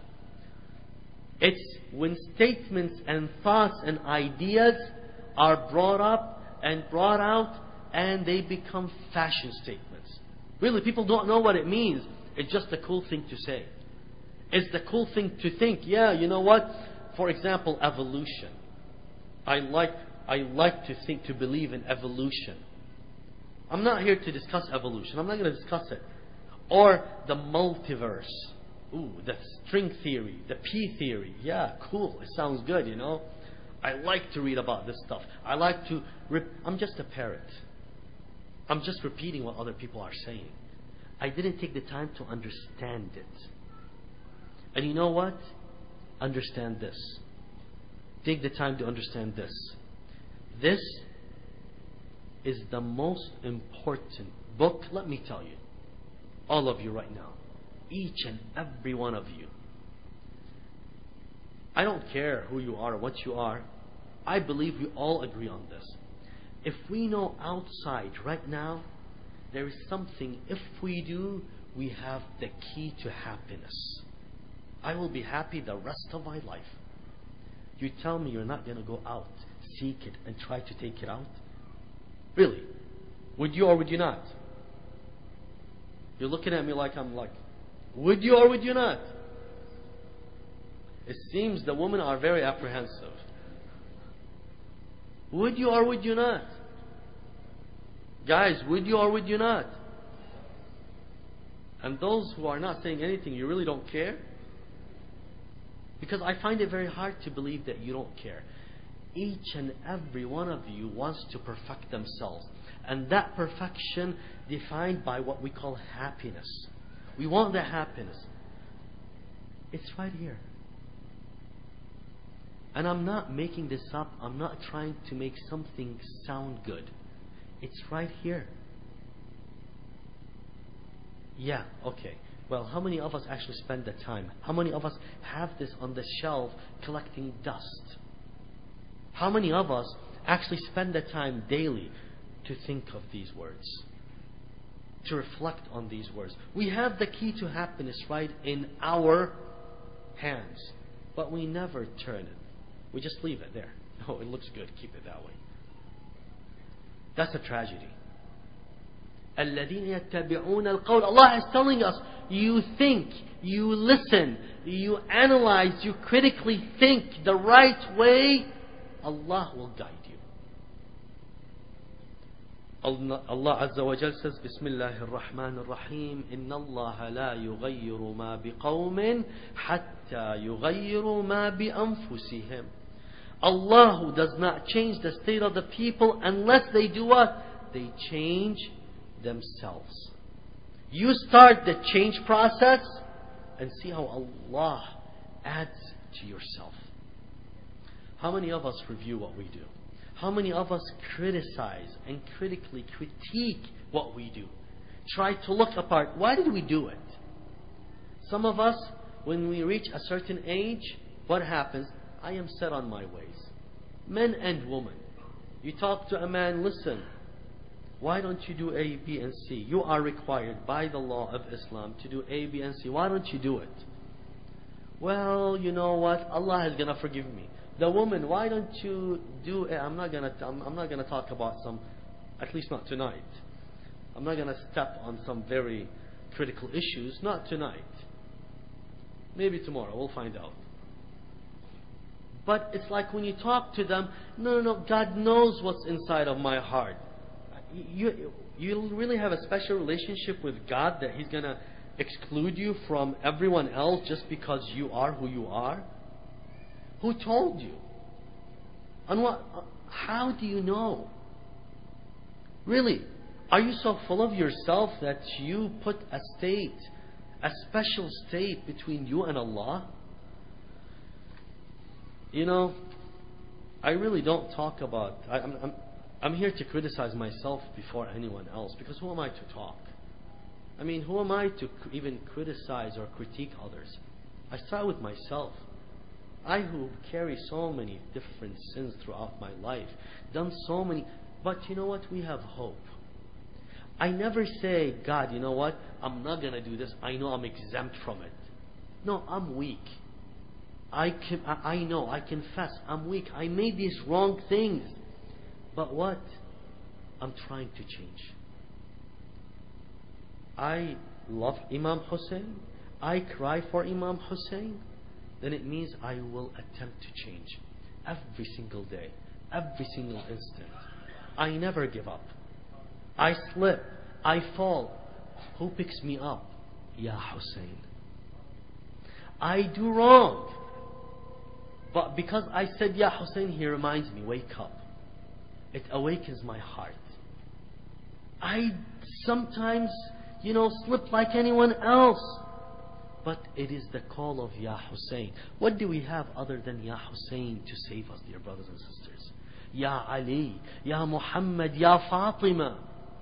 It's when statements and thoughts and ideas are brought up and brought out and they become fashion statements. Really, people don't know what it means. It's just a cool thing to say. It's the cool thing to think. Yeah, you know what? For example, evolution. I like to believe in evolution. I'm not here to discuss evolution. I'm not going to discuss it. Or the multiverse. Ooh, the string theory, the P theory. Yeah, cool. It sounds good, you know. I like to read about this stuff. I like to... I'm just a parrot. I'm just repeating what other people are saying. I didn't take the time to understand it. And you know what? Understand this. Take the time to understand this. This is the most important book, let me tell you. All of you right now. Each and every one of you. I don't care who you are or what you are. I believe we all agree on this. If we know outside right now, there is something, if we do, we have the key to happiness. I will be happy the rest of my life. You tell me you're not going to go out, seek it, and try to take it out? Really? Would you or would you not? You're looking at me like I'm like, Would you or would you not? It seems the women are very apprehensive. Would you or would you not? Guys, would you or would you not? And those who are not saying anything, you really don't care? Because I find it very hard to believe that you don't care. Each and every one of you wants to perfect themselves. And that perfection defined by what we call happiness. We want the happiness. It's right here. And I'm not making this up. I'm not trying to make something sound good. It's right here. Yeah, okay. Well, how many of us actually spend the time? How many of us have this on the shelf collecting dust? How many of us actually spend the time daily to think of these words? To reflect on these words? We have the key to happiness right in our hands. But we never turn it. We just leave it there. Oh, it looks good. Keep it that way. That's a tragedy. الَّذِينَ يَتَّبِعُونَ الْقَوْلَ. Allah is telling us, you think, you listen, you analyze, you critically think the right way, Allah will guide you. Allah Azza wa Jal says, Bismillahir Rahmanir Rahim, Inna Allah la yughayyiru ma biqawmin hatta yughayyiru ma bi anfusihim. Allah who does not change the state of the people unless they do what? They change themselves. You start the change process and see how Allah adds to yourself. How many of us review what we do? How many of us criticize and critically critique what we do? Try to look apart. Why did we do it? Some of us, when we reach a certain age, what happens? I am set on my ways. Men and women. You talk to a man, listen, why don't you do A, B, and C? You are required by the law of Islam to do A, B, and C. Why don't you do it? Well, you know what? Allah is going to forgive me. The woman, why don't you do it? I'm not gonna talk about some, at least not tonight. I'm not gonna step on some very critical issues. Not tonight. Maybe tomorrow. We'll find out. But it's like when you talk to them, no, God knows what's inside of my heart. You really have a special relationship with God that He's gonna exclude you from everyone else just because you are who you are? Who told you? And how do you know? Really? Are you so full of yourself that you put a special state between you and Allah? You know, I really don't talk about... I'm here to criticize myself before anyone else, because who am I to talk? I mean, who am I to even criticize or critique others? I start with myself. I who carry so many different sins throughout my life, done so many, but you know what? We have hope. I never say, God, you know what? I'm not going to do this. I know I'm exempt from it. No, I'm weak. I know, I confess, I'm weak. I made these wrong things. But what? I'm trying to change. I love Imam Hussein. I cry for Imam Hussein. Then it means I will attempt to change every single day, every single instant. I never give up. I slip, I fall. Who picks me up? Ya Hussein. I do wrong. But because I said Ya Hussein, he reminds me, wake up. It awakens my heart. I sometimes, slip like anyone else. But it is the call of Ya Hussein. What do we have other than Ya Hussein to save us, dear brothers and sisters? Ya Ali, Ya Muhammad, Ya Fatima.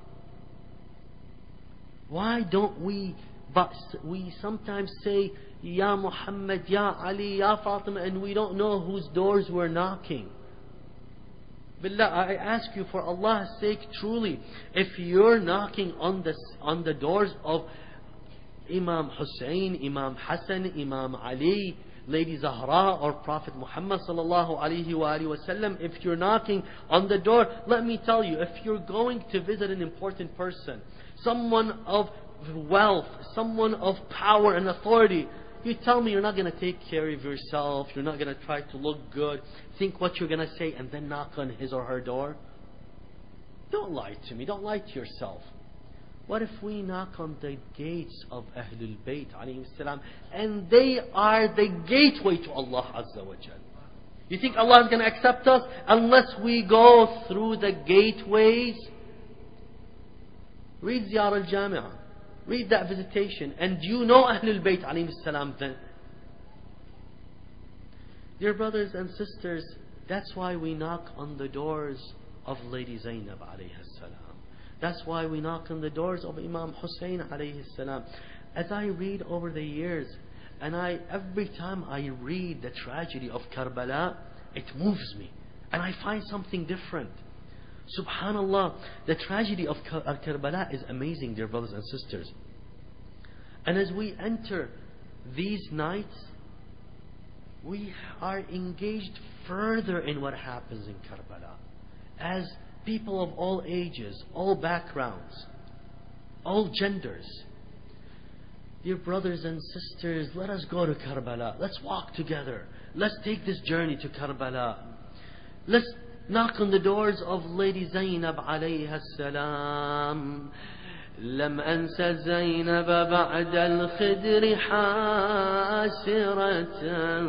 Why don't we, but we sometimes say Ya Muhammad, Ya Ali, Ya Fatima, and we don't know whose doors we're knocking. Billah, I ask you for Allah's sake, truly, if you're knocking on the doors of Imam Hussein, Imam Hassan, Imam Ali, Lady Zahra, or Prophet Muhammad sallallahu alaihi wasallam, if you're knocking on the door, let me tell you, if you're going to visit an important person, someone of wealth, someone of power and authority. You tell me you're not going to take care of yourself, you're not going to try to look good, think what you're going to say, and then knock on his or her door? Don't lie to me, don't lie to yourself. What if we knock on the gates of Ahlul Bayt alayhi salam, and they are the gateway to Allah Azza wa Jal? You think Allah is going to accept us unless we go through the gateways? Read Ziyar al-Jami'ah. Read that visitation. And you know Ahlul Bayt alayhi salam then. Dear brothers and sisters, that's why we knock on the doors of Lady Zainab alayhi salam. That's why we knock on the doors of Imam Hussein alayhi salam. As I read over the years, and every time I read the tragedy of Karbala, it moves me. And I find something different. Subhanallah, the tragedy of Karbala is amazing, dear brothers and sisters. And as we enter these nights, we are engaged further in what happens in Karbala. As people of all ages, all backgrounds, all genders. Dear brothers and sisters, let us go to Karbala. Let's walk together. Let's take this journey to Karbala. Let's knock on the doors of Lady Zainab alayha salam. لم أنس زينب بعد الخدر حاسرة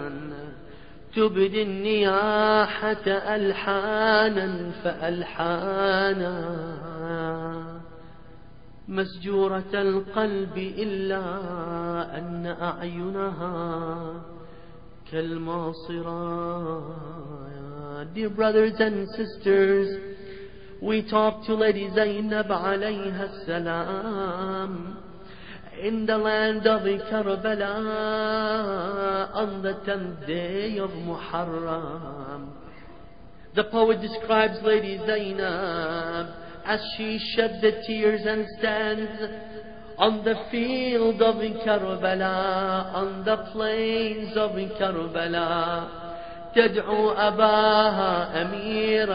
تبدي النياحة ألحانا فألحانا مسجورة القلب إلا أن أعينها كالماصرة. Dear brothers and sisters, we talk to Lady Zainab alayha salam in the land of Karbala on the 10th day of Muharram. The poet describes Lady Zainab as she shed the tears and stands on the field of Karbala, on the plains of Karbala. تدعو أباها أمير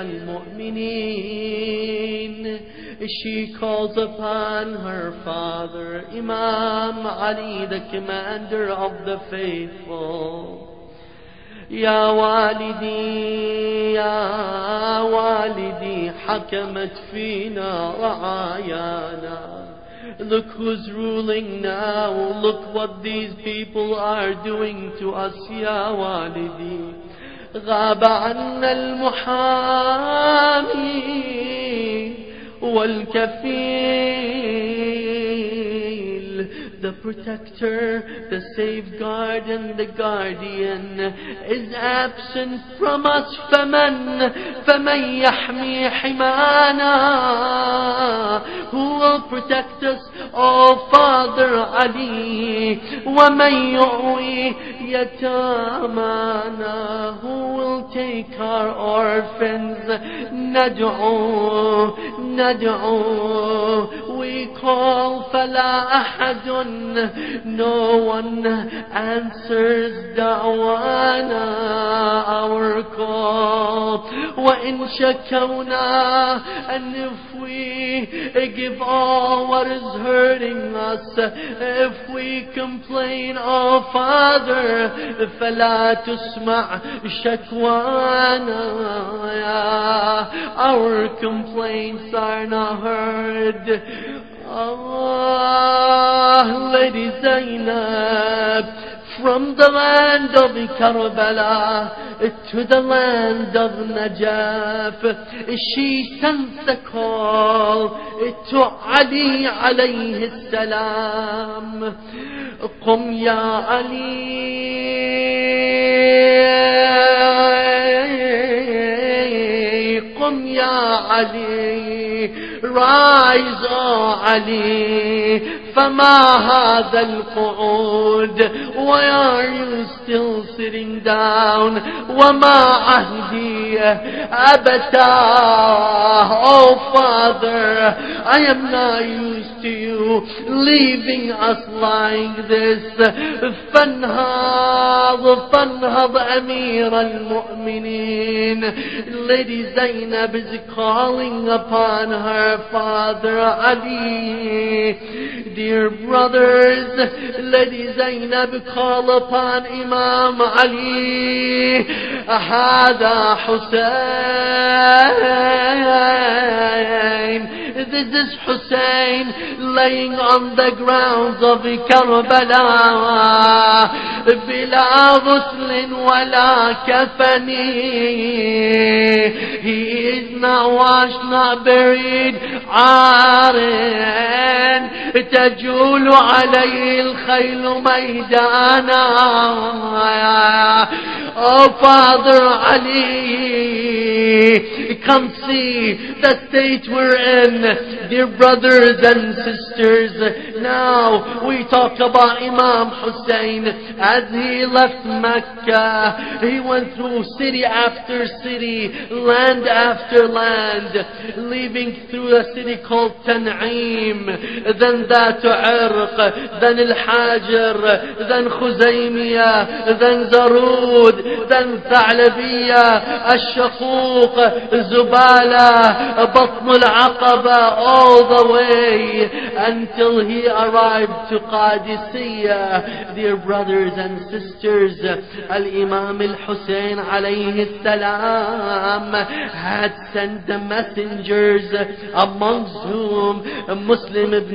المؤمنين. She calls upon her father, Imam Ali, the commander of the faithful. يا والدي يا والدي حكمت فينا رعايانا. Look who's ruling now. Look what these people are doing to us. يا والدي غاب عنا المحامي والكفيل. The protector, the safeguard and the guardian is absent from us. فمن يحمي حمانا. Who will protect us? Oh Father Ali. ومن يؤوي يتامانا. Who will take our orphans? ندعو we call فلا أحد. No one answers دعوانا, our call. وإن شكونا, and if we give all what is hurting us, if we complain, oh Father, فلا تسمع شكوانا. Our complaints are not heard. Allah, Lady Zainab, from the land of Karbala to the land of Najaf, she sent the call to Ali alayhi salam. قم يا علي, قم يا علي, rise, oh Ali. فما هذا القعود, why are you still sitting down? وما عهدي أبدا, oh Father, I am not used to you leaving us like this. فانهض أمير المؤمنين. Lady Zainab is calling upon her father Ali. Dear brothers, Lady Zainab call upon Imam Ali. هذا حسين. This is Hussein laying on the grounds of Karbala. بلا غسل ولا كفن. He is not washed, not buried. عار تجول عليه الخيل ميدانا. Oh Father Ali, come see the state we're in. Dear brothers and sisters, now we talk about Imam Hussein. As he left Mecca, he went through city after city, land after land, leaving through a city called Tan'im, then Dhat Irq, then Al-Hajar, then Khuzaymiyah, then Zarud, then Tha'labiyah, Al-Shaquq, Zubala, Batn al-Aqaba, all the way until he arrived to Qadisiyah. Dear brothers and sisters, Al-Imam Al-Hussein alayhi salam had sent the messengers, amongst whom Muslim ibn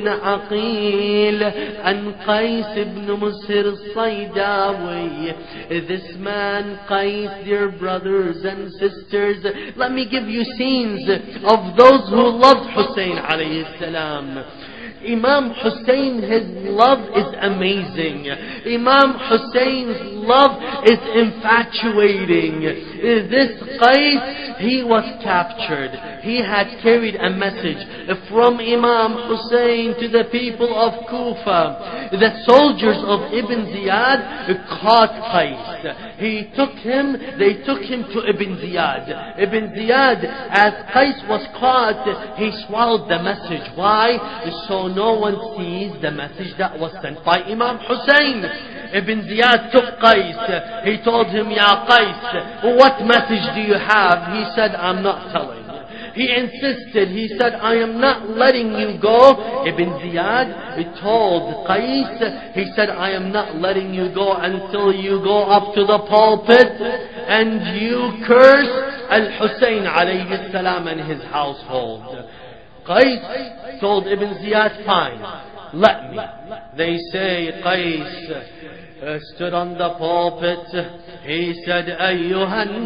Aqil and Qais ibn Musir al-Saydawi. This man Qais, dear brothers and sisters, let me give you scenes of those who loved Hussein alayhi salam. Imam Hussein, his love is amazing. Imam Hussein's love is infatuating. This Qais, he was captured. He had carried a message from Imam Hussein to the people of Kufa. The soldiers of Ibn Ziyad caught Qais. They took him to Ibn Ziyad. Ibn Ziyad, as Qais was caught, he swallowed the message. Why? So no one sees the message that was sent by Imam Hussein. Ibn Ziyad took Qais. He told him, Ya Qais, what message do you have? He said, I'm not telling. He insisted. He said, I am not letting you go. Ibn Ziyad told Qais, he said, I am not letting you go until you go up to the pulpit and you curse Al-Hussein alayhi salam and his household. Qais told Ibn Ziyad, fine, let me. They say Qais stood on the pulpit. He said, Ayyuhan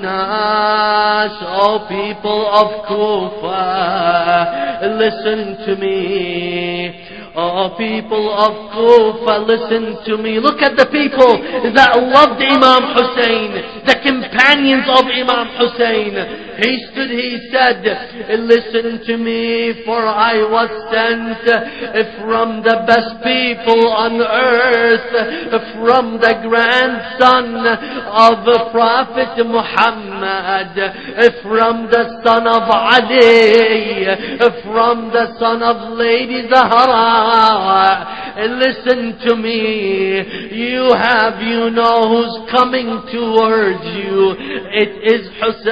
nas, O people of Kufa, listen to me. Oh, people of Kufa, listen to me. Look at the people that loved Imam Hussein, the companions of Imam Hussein. He stood, he said, listen to me, for I was sent from the best people on earth, from the grandson of Prophet Muhammad, from the son of Ali, from the son of Lady Zahra. Listen to me. You know who's coming towards you. It is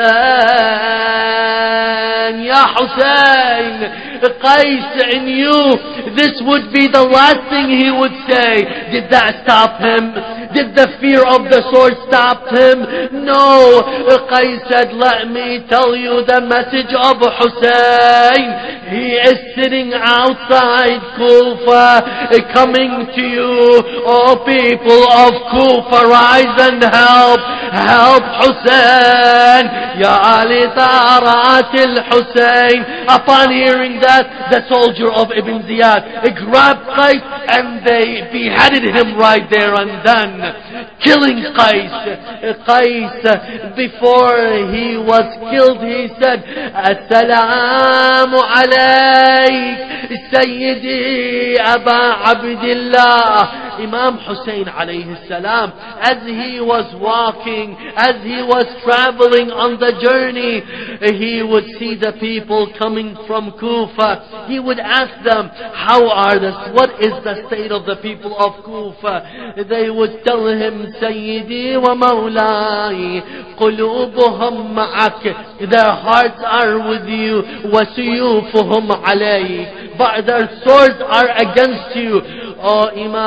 Hussein. Ya Hussein. Qais knew this would be the last thing he would say. Did that stop him? Did the fear of the sword stop him? No. Qais said, let me tell you the message of Hussein. He is sitting outside Kufa, coming to you. Oh, people of Kufa, rise and help. Help Hussein. Ya Ali Tarat al-Hussein. Upon hearing that, the soldier of Ibn Ziyad grabbed Qais and they beheaded him right there and then, killing Qais. Qais, before he was killed, he said, Assalamu alayk, Sayyidi Aba Abdullah. Imam Hussein alayhi salam, as he was walking, as he was traveling on the journey, he would see the people coming from Kufa. He would ask them, what is the state of the people of Kufa? They would tell him, Sayyidi wa Mawlai, قلوبهم معك, their hearts are with you, وسيوفهم عليك, but their swords are against you. Oh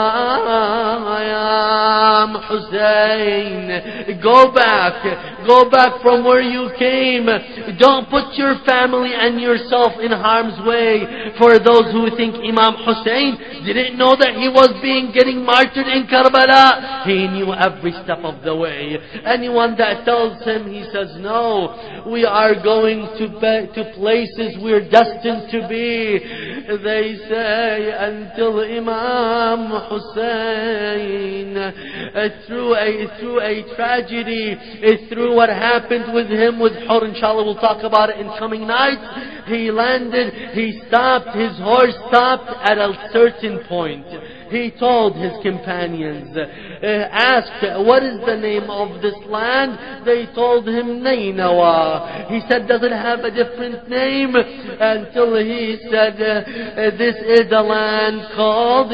Imam Hussein, go back from where you came. Don't put your family and yourself in harm's way. For those who think Imam Hussein didn't know that he was getting martyred in Karbala, he knew every step of the way. Anyone that tells him, he says, no, we are going to places we're destined to be. They say, until Imam Hussein, through a tragedy, through what happened with him, with Hur, inshallah we'll talk about it in coming nights, he stopped, his horse stopped at a certain point. He told his companions, asked, what is the name of this land? They told him, Nainawa. He said, does it have a different name? Until he said, this is the land called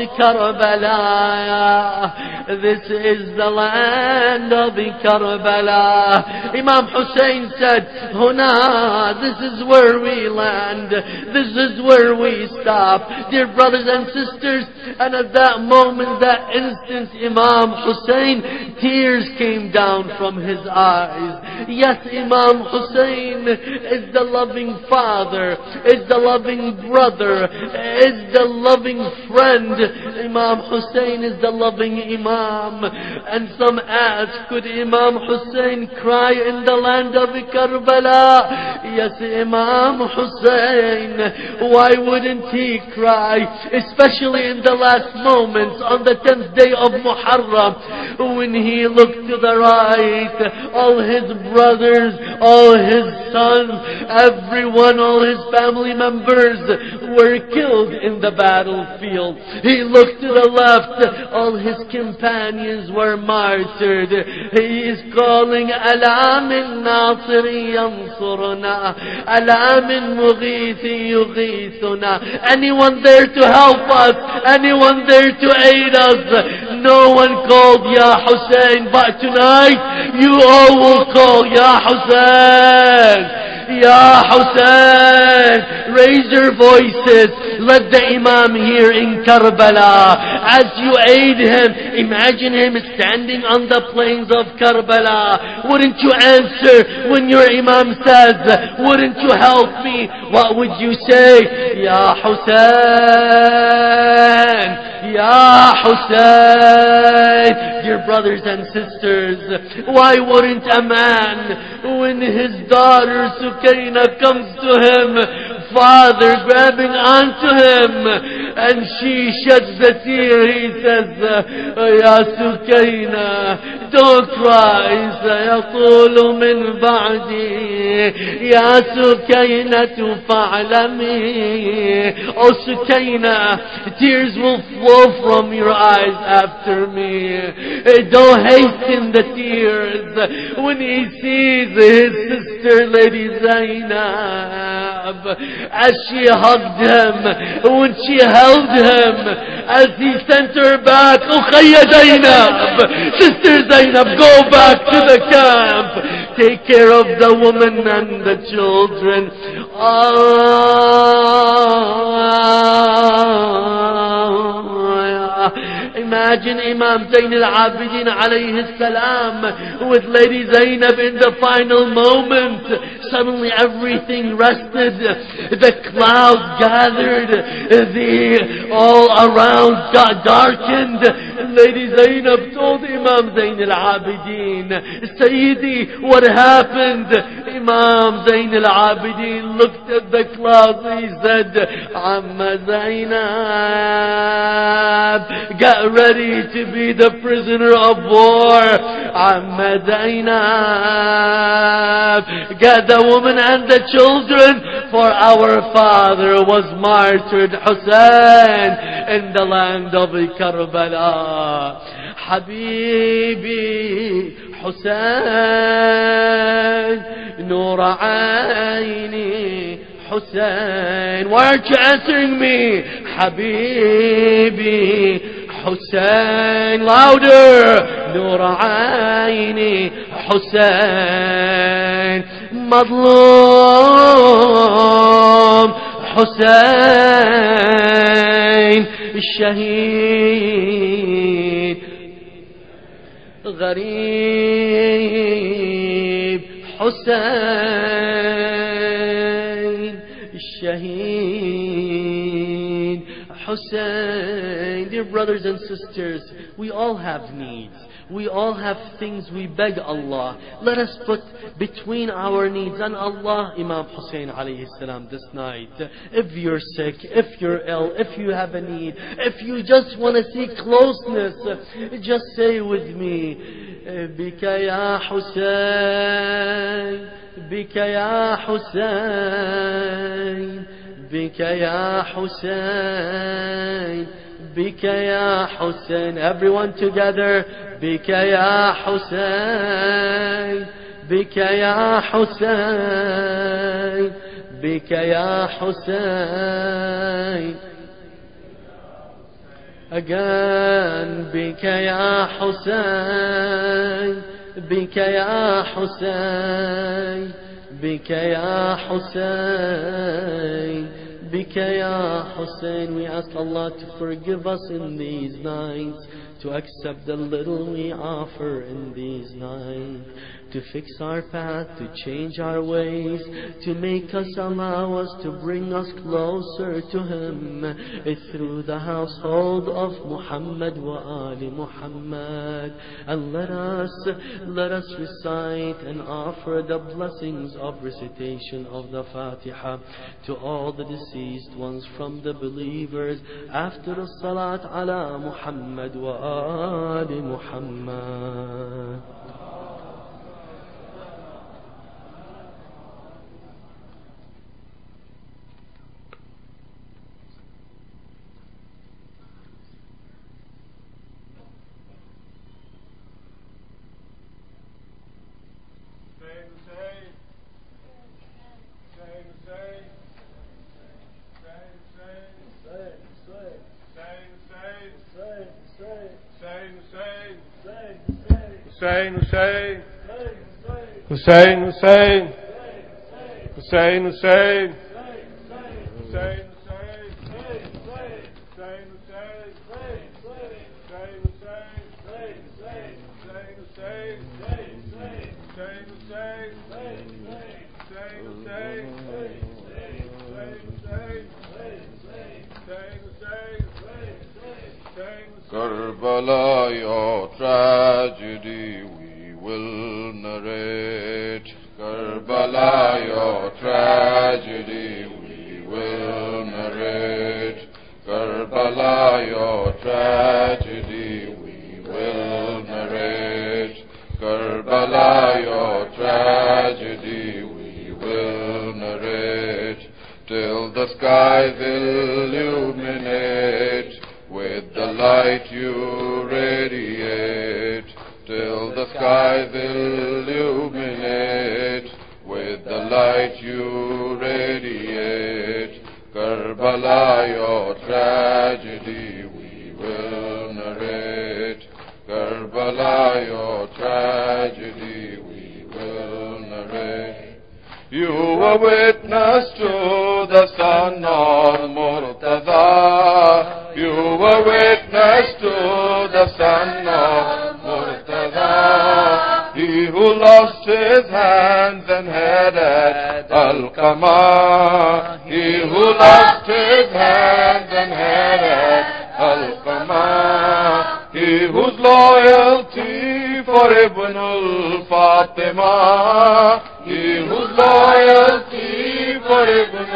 Karbala. This is the land of Karbala. Imam Hussein said, Huna, this is where we land. This is where we stop. Dear brothers and sisters, and at that moment, that instant, Imam Hussein, tears came down from his eyes. Yes, Imam Hussein is the loving father, is the loving brother, is the loving friend. Imam Hussein is the loving Imam. And some ask, could Imam Hussein cry in the land of Karbala? Yes, Imam Hussein, why wouldn't he cry? Especially in the last moments on the 10th day of Muharram, when he looked to the right, all his brothers, all his sons, everyone, all his family members were killed in the battlefield. He looked to the left, all his companions were martyred. He is calling, Ala min Nasiri yansurna, Ala min Mughisi yughithuna. Anyone there to help us? Anyone there to aid us? No one called Ya Hussein, but tonight you all will call Ya Hussein. Ya Hussein, raise your voices. Let the Imam hear in Karbala. As you aid him, imagine him standing on the plains of Karbala. Wouldn't you answer when your Imam says, wouldn't you help me? What would you say? Ya Hussein, Ya Hussein. Dear brothers and sisters, why wouldn't a man, when his daughter Sukaina comes to him, father grabbing onto him, and she sheds the tear, he says, Ya Sukaina, don't cry, سيطول من بعدي, Ya Sukaina fa'alami. Oh Sukaina, tears will flow from your eyes after me. Don't hasten the tears. When he sees his sister Lady Zainab, as she hugged him, when she held him, as he sent her back, Ukhayya Zainab, Sister Zainab, go back to the camp. Take care of the woman and the children. Imagine Imam Zayn al-Abidin alayhi salam with Lady Zainab in the final moment. Suddenly everything rested. The clouds gathered. All around got darkened. Lady Zainab told Imam Zayn al-Abidin, Sayyidi, what happened? Imam Zayn al-Abidin looked at the clouds. He said, Amma Zainab, get ready to be the prisoner of war. Amma Zainab, get the woman and the children, for our father was martyred, Hussein, in the land of Karbala. Habibi Hussein, Nur Aini Hussein. Why aren't you answering me? Habibi حسين louder نور عيني حسين مظلوم حسين الشهيد غريب حسين الشهيد حسين. Dear brothers and sisters, we all have needs. We all have things we beg Allah. Let us put between our needs and Allah, Imam Hussein alayhi salam this night. If you're sick, if you're ill, if you have a need, if you just want to see closeness, just say with me, بك يا حسين بك يا حسين بك يا حسين بك يا حسين. Everyone together. بك يا حسين بك يا حسين بك يا حسين. Again. بك يا حسين بك يا حسين بك يا حسين بك يا حسين. We ask Allah to forgive us in these nights, to accept the little we offer in these nights, to fix our path, to change our ways, to make us, allow us, to bring us closer to Him through the household of Muhammad wa Ali Muhammad. And let us recite and offer the blessings of recitation of the Fatiha to all the deceased ones from the believers after the Salat ala Muhammad wa Ali Muhammad. Hussein, Hussein, Hussein, Hussein, Hussein, Hussein, Karbala, your tragedy we will narrate. Karbala, your tragedy we will narrate. Karbala, your tragedy we will narrate. Karbala, your tragedy we will narrate. Till the skies illuminate with the light you radiate, till the skies illuminate with the light you radiate. Karbala, your tragedy we will narrate. Karbala, your tragedy we will narrate. You were witness to the son of Murtada. You were witness to the son of Murtada. He who lost his hands and head at Al-Qamah. He who lost his hands and head at Al-Qamah. He whose loyalty for Ibn al-Fatima. He whose loyalty for Ibn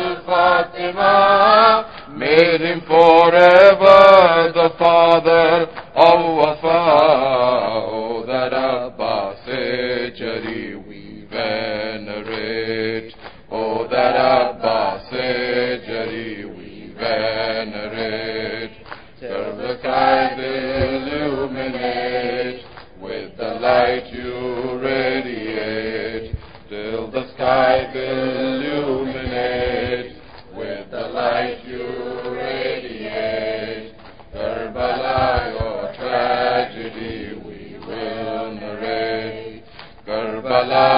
al-Fatima made him forever the father of Wafa. Oh, that Abbas Jari we venerate. Oh, that Abbas Jari we venerate. Till the skies illuminate with the light you radiate. Till the skies illuminate with the light you radiate. Karbala,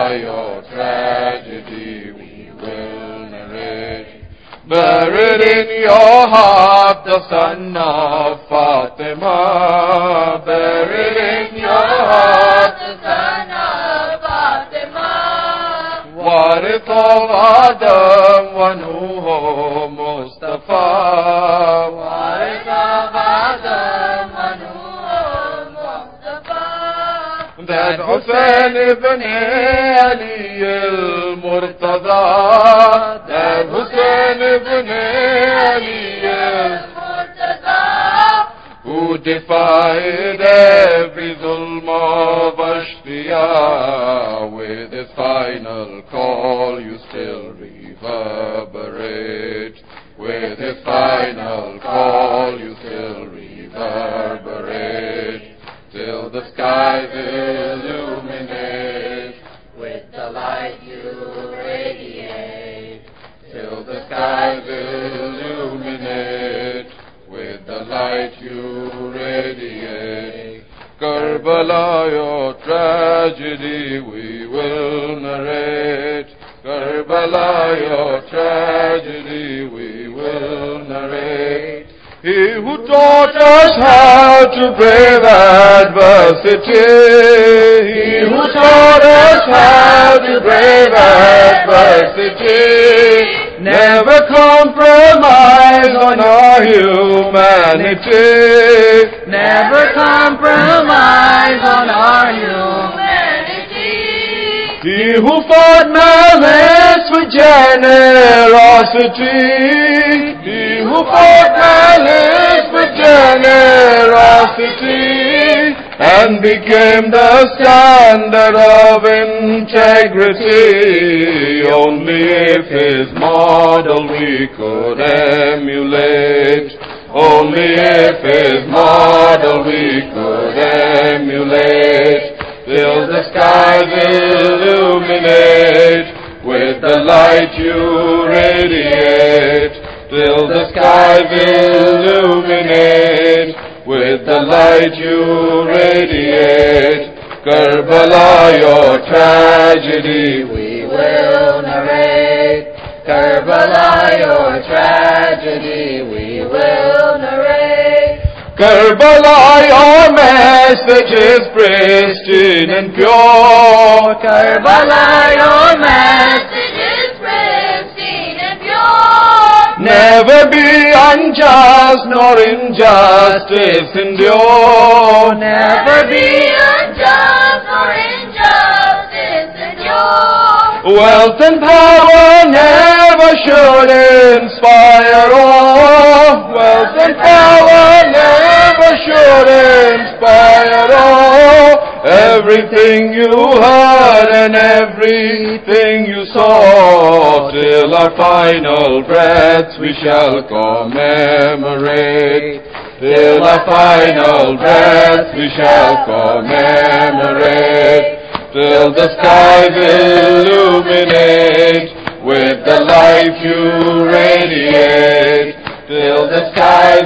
Karbala, your tragedy we will narrate. Buried in your heart, the son of Fatima. Buried in your heart, the son of Fatima. Warith of Adam wa Nuh Mustafa. Warith of Adam wa Nuh Mustafa. That Hussain ibn Ali al-Murtada. That Hussain ibn Ali al-Murtada. Who defied every zulm of Ashtiya. With his final call you still reverberate. With his final call you still reverberate. Till the skies illuminate. With the light you radiate. Till the skies illuminate. With the light you radiate. Karbala, your tragedy we will narrate. Karbala, your tragedy we will narrate. He who taught us how to brave adversity. He who taught us how to brave adversity. Never compromise on our humanity. Never compromise on our humanity. He who fought malice with generosity. He who fought malice with generosity. And became the standard of integrity. Only if his model we could emulate. Only if his model we could emulate. Till the skies illuminate. With the light you radiate. Till the skies illuminate. With the light you radiate. Karbala, your tragedy we will narrate. Karbala, your tragedy we will narrate. Karbala, your message is pristine and pure. Karbala, your message is pristine and pure. Never be unjust nor injustice endure. Never be unjust nor injustice endure. Wealth and power never should inspire awe. Wealth and power never should inspire awe. Everything you heard and everything you saw, till our final breaths we shall commemorate. Till our final breaths we shall commemorate. Till the skies illuminate. With the light you radiate. Till the skies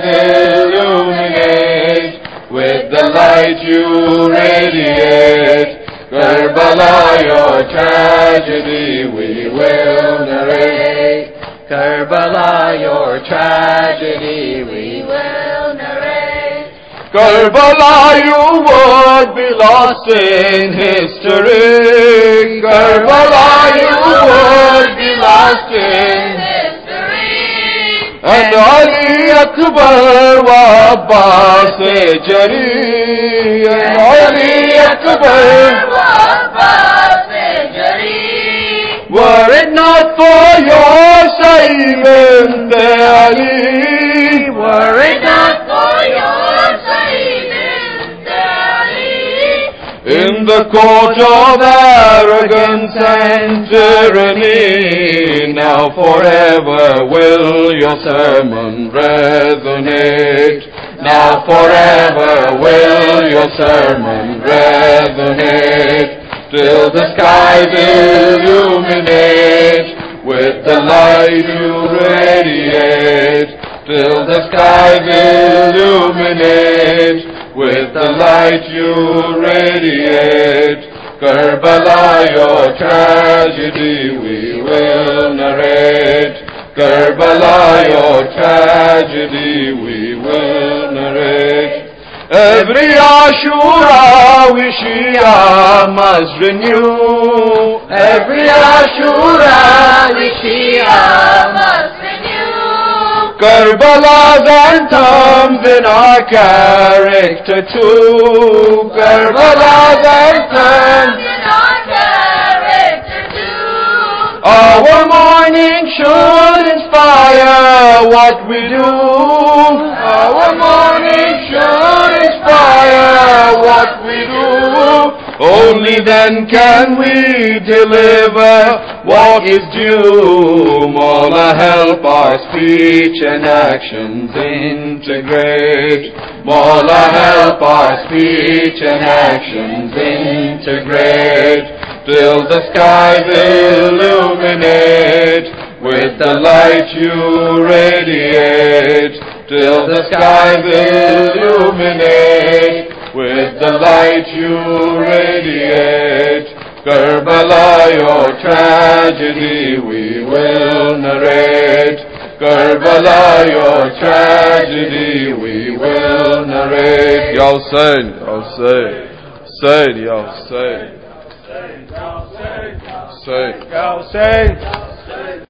illuminate. With the light you radiate. Karbala, your tragedy we will narrate. Karbala, your tragedy we will narrate. Karbala, you would be lost in history. Karbala, you would be lost in history. And Ali Akbar wa Abbas Jari. And Ali Akbar wa Abbas Jari. Were it not for your Sayyid Ali. Were it not for your Sayyid Ali. In the court of arrogance and tyranny, now forever will your sermon resonate. Now forever will your sermon resonate. Till the skies illuminate. With the light you radiate. Till the skies illuminate. With the light you radiate. Karbala, your your tragedy we will narrate. Karbala, your tragedy we will narrate. Every Ashura we Shia must renew. Every Ashura we Shia must renew. Karbala's anthems in our character too. Karbala's anthems in our character too. Our mourning should inspire what we do. Our mourning should inspire what we do. Only then can we deliver what is due. Mawla, help our speech and actions integrate. Mawla, help our speech and actions integrate. Till the skies illuminate with the light you radiate. Till the skies illuminate with the light you radiate. Karbala, your tragedy we will narrate. Karbala, your tragedy we will narrate. Ya Hussein, Ya Hussein, Hussein, Ya Hussein, Hussein, Ya Hussein.